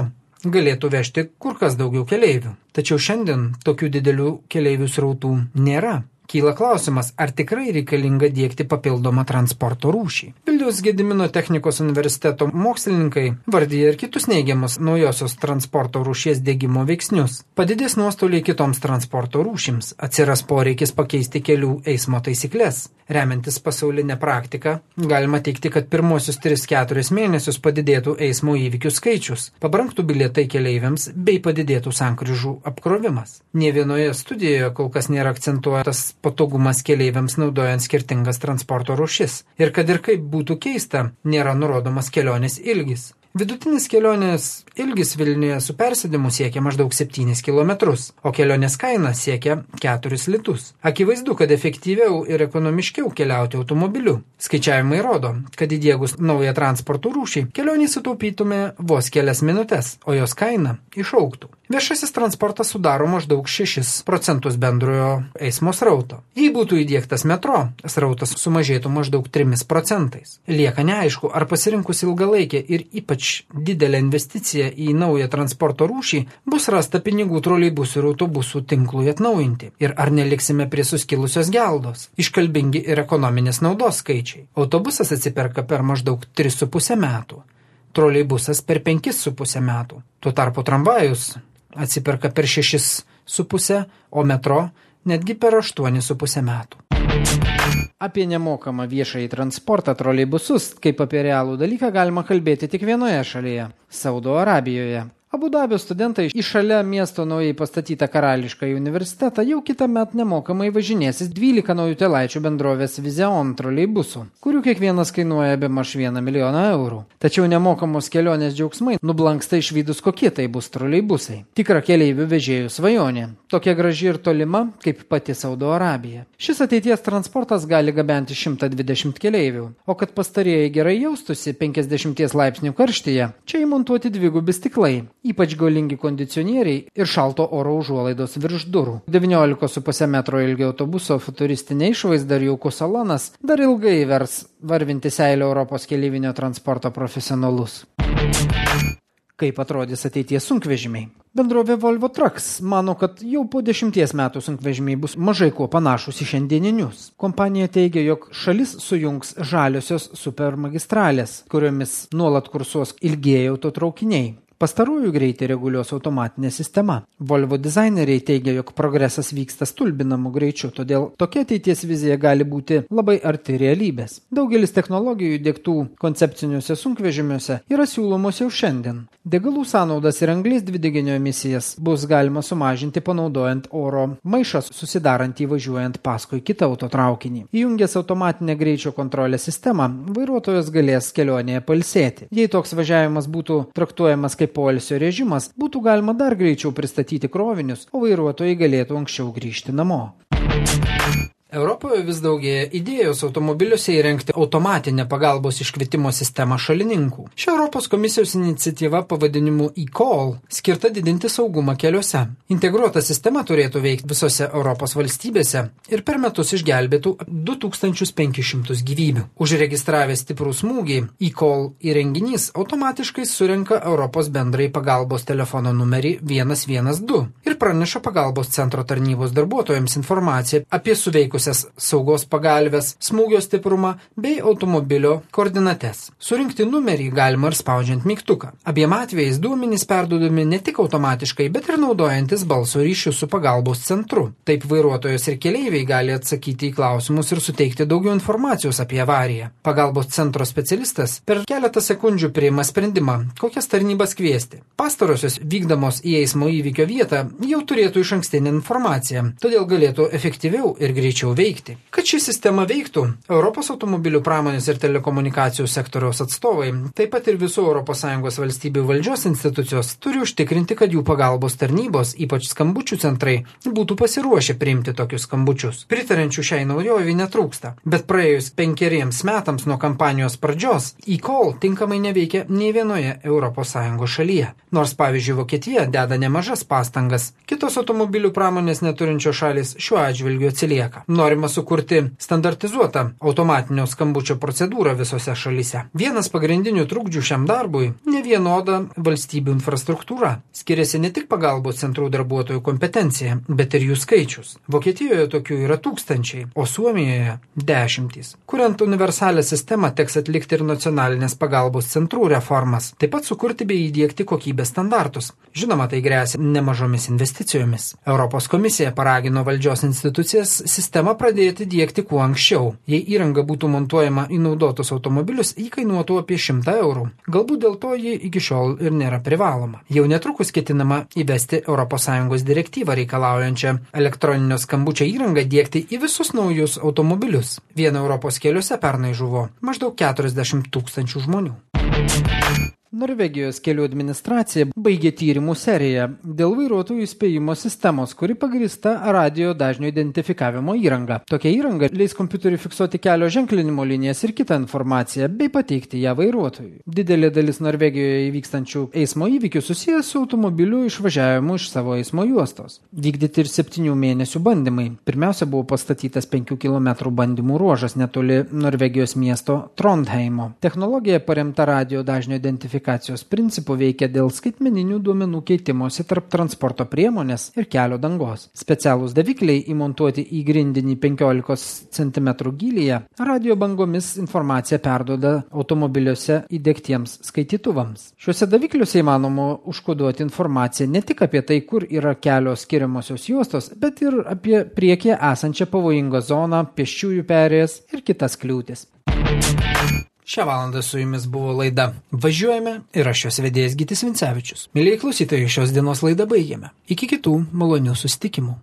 [SPEAKER 1] galėtų vežti kur kas daugiau keleivių. Tačiau šiandien tokių didelių keleivių srautų nėra. Kyla klausimas, ar tikrai reikalinga dėkti papildomą transporto rūšį. Vilniaus Gedimino technikos universiteto mokslininkai vardyja ir kitus neigiamus naujosios transporto rūšies dėgymo veiksnius. Padidės nuostoliai kitoms transporto rūšims, atsiras poreikis pakeisti kelių eismo taisyklės. Remiantis pasaulinę praktiką, galima teigti, kad pirmosius tris keturis mėnesius padidėtų eismo įvykių skaičius, pabrangtų bilietai keleiviams bei padidėtų sankryžų apkrovimas. Nė vienoje studijoje kol kas nėra akcentuotas patogumas keleiviams naudojant skirtingas transporto rūšis. Ir kad ir kaip būtų keista, nėra nurodomas kelionės ilgis. Vidutinis kelionės ilgis Vilniuje su persėdimu siekia maždaug septynis kilometrus, o kelionės kaina siekia keturis litus. Akivaizdu, kad efektyviau ir ekonomiškiau keliauti automobiliu. Skaičiavimai rodo, kad įdiegus naują transporto rūšį, kelionį sutaupytume vos kelias minutės, o jos kaina išaugtų. Viešasis transportas sudaro maždaug šešis procentus bendrojo eismo srauto. Jei būtų įdiegtas metro, srautas sumažėtų maždaug trimis procentais. Lieka neaišku, ar pasirinkus ilgalaikę ir ypač didelę investiciją į naują transporto rūšį bus rasta pinigų troleibusų ir autobusų tinklui atnaujinti. Ir ar neliksime prie suskilusios geldos. Iškalbingi ir ekonominės naudos skaičiai. Autobusas atsiperka per maždaug tris su pusę metų. Troleibusas per penkis su pusę metų. Tuo tarpu tramvajus atsiperka per šešis su pusę, o metro netgi per aštuonis su pusę metų. Apie nemokamą viešąjį transportą troleibusus, kaip apie realų dalyką, galima kalbėti tik vienoje šalyje – Saudo Arabijoje. Abu Dabio studentai į šalia miesto naujai pastatytą karališkąjį universitetą jau kitą metą nemokamai važinėsis dvylika naujutėlaičių bendrovės Vizeon troleibusų, kurių kiekvienas kainuoja bemaž vieną milijoną eurų. Tačiau nemokamos kelionės džiaugsmai nublanksta išvydus, kokie tai bus troleibusai. Tikra keleivių vežėjų svajonė, tokia graži ir tolima, kaip pati Saudo Arabija. Šis ateities transportas gali gabenti šimtą dvidešimt keleivių, o kad pastarieji gerai jaustusi penkiasdešimties laipsnių karštyje, čia įmontuoti dvigubi stiklai. Ypač galingi kondicionieriai ir šalto oro užuolaidos virš durų. devyniolika su puse metro ilgio autobuso futuristinė išvaizda ir jaukus salonas dar ilgai vers varvinti seilę Europos keleivinio transporto profesionalus. Kaip atrodys ateities sunkvežimiai? Bendrovė Volvo Trucks mano, kad jau po dešimties metų sunkvežimiai bus mažai kuo panašus į šiandieninius. Kompanija teigia, jog šalis sujungs žaliosios supermagistralės, kuriomis nuolat kursuos ilgieji autotraukiniai. Pastarųjų greitį reguliuos automatinė sistema. Volvo dizaineriai teigia, jog progresas vyksta stulbinamu greičiu, todėl tokia ateities vizija gali būti labai arti realybės. Daugelis technologijų įdiegtų koncepciniuose sunkvežimiuose yra siūlomos jau šiandien. Degalų sąnaudas ir anglies dvideginio emisijas bus galima sumažinti panaudojant oro maišą susidarantį važiuojant paskui kitą autotraukinį. Įjungęs automatinę greičio kontrolės sistemą, vairuotojas galės kelionėje pailsėti. Jei toks važiavimas būtų traktuojamas kaip poilsio režimas, būtų galima dar greičiau pristatyti krovinius, o vairuotojai galėtų anksčiau grįžti namo. Europoje vis daugėja idėjos automobiliuose įrengti automatinę pagalbos iškvietimo sistemą šalininkų. Ši Europos komisijos iniciatyva pavadinimu eCall skirta didinti saugumą keliuose. Integruota sistema turėtų veikti visose Europos valstybėse ir per metus išgelbėtų du tūkstančius penkis šimtus gyvybių. Užregistravęs stiprų smūgį, eCall įrenginys automatiškai surenka Europos bendrai pagalbos telefono numerį vienas vienas du ir praneša pagalbos centro tarnybos darbuotojams informaciją apie suveikus saugos pagalvės, smūgio stiprumą bei automobilio koordinates. Surinkti numerį galima ir spaudžiant mygtuką. Abiem atvejais duomenys perduodami ne tik automatiškai, bet ir naudojantis balso ryšių su pagalbos centru. Taip vairuotojas ir keleiviai gali atsakyti į klausimus ir suteikti daugiau informacijos apie avariją. Pagalbos centro specialistas per keletą sekundžių priima sprendimą, kokias tarnybas kviesti. Pastarosios vykdamos į eismo įvykio vietą jau turėtų išankstinę informaciją, todėl galėtų efektyviau ir greičiau veikti. Kad ši sistema veiktų, Europos automobilių pramonės ir telekomunikacijų sektoriaus atstovai, taip pat ir visų Europos Sąjungos valstybių valdžios institucijos turi užtikrinti, kad jų pagalbos tarnybos, ypač skambučių centrai, būtų pasiruošę priimti tokius skambučius. Pritarančių šiai naujovei netrūksta, bet praėjus penkeriems metams nuo kampanijos pradžios, eCall tinkamai neveikia nei vienoje Europos Sąjungos šalyje. Nors, pavyzdžiui, Vokietija deda nemažas pastangas, kitos automobilių pramonės neturinčios šalis šiuo atžvilgiu atsilieka. norima sukurti standartizuotą automatinio skambučio procedūrą visose šalyse. Vienas pagrindinių trukdžių šiam darbui – nevienoda valstybių infrastruktūra. Skiriasi ne tik pagalbos centrų darbuotojų kompetencija, bet ir jų skaičius. Vokietijoje tokių yra tūkstančiai, o Suomijoje – dešimtys. Kuriant universalią sistemą, teks atlikti ir nacionalinės pagalbos centrų reformas, taip pat sukurti bei įdiegti kokybės standartus. Žinoma, tai gresia nemažomis investicijomis. Europos komisija paragino valdžios institucijas sistemą pradėti diegti kuo anksčiau. Jei įranga būtų montuojama į naudotus automobilius, jį kainuotų apie šimtą eurų. Galbūt dėl to ji iki šiol ir nėra privaloma. Jau netrukus ketinama įvesti Europos Sąjungos direktyvą reikalaujančią elektroninio skambučio įrangą diegti į visus naujus automobilius. Vien Europos keliuose pernai žuvo maždaug keturiasdešimt tūkstančių žmonių. Norvegijos kelių administracija baigė tyrimų seriją dėl vairuotojų įspėjimo sistemos, kuri pagrįsta radio dažnio identifikavimo įranga. Tokia įranga leis kompiuteriui fiksuoti kelio ženklinimo linijas ir kitą informaciją, bei pateikti ją vairuotojui. Didelė dalis Norvegijoje įvykstančių eismo įvykių susijęs su automobiliu išvažiavimu iš savo eismo juostos. Vykdyti ir septynių mėnesių bandymai. Pirmiausia buvo pastatytas penkių kilometrų bandymų ruožas netoli Norvegijos miesto Trondheimo. Technologija paremta radio dažnio identifikavimu principų veikia dėl skaitmeninių duomenų keitimosi tarp transporto priemonės ir kelio dangos. Specialūs davikliai įmontuoti į grindinį penkiolikos centimetrų gylyje radio bangomis informaciją perduoda automobiliuose įdiegtiems skaitytuvams. Šiuose davikliuose įmanoma užkoduoti informaciją ne tik apie tai, kur yra kelio skiriamosios juostos, bet ir apie priekyje esančią pavojingą zoną, pėsčiųjų perėjas ir kitas kliūtis. Šią valandą su jumis buvo laida Važiuojame ir aš jos vedėjas Gytis Vincevičius. Mėlyje klausytojai, šios dienos laidą baigėme. Iki kitų malonių susitikimų.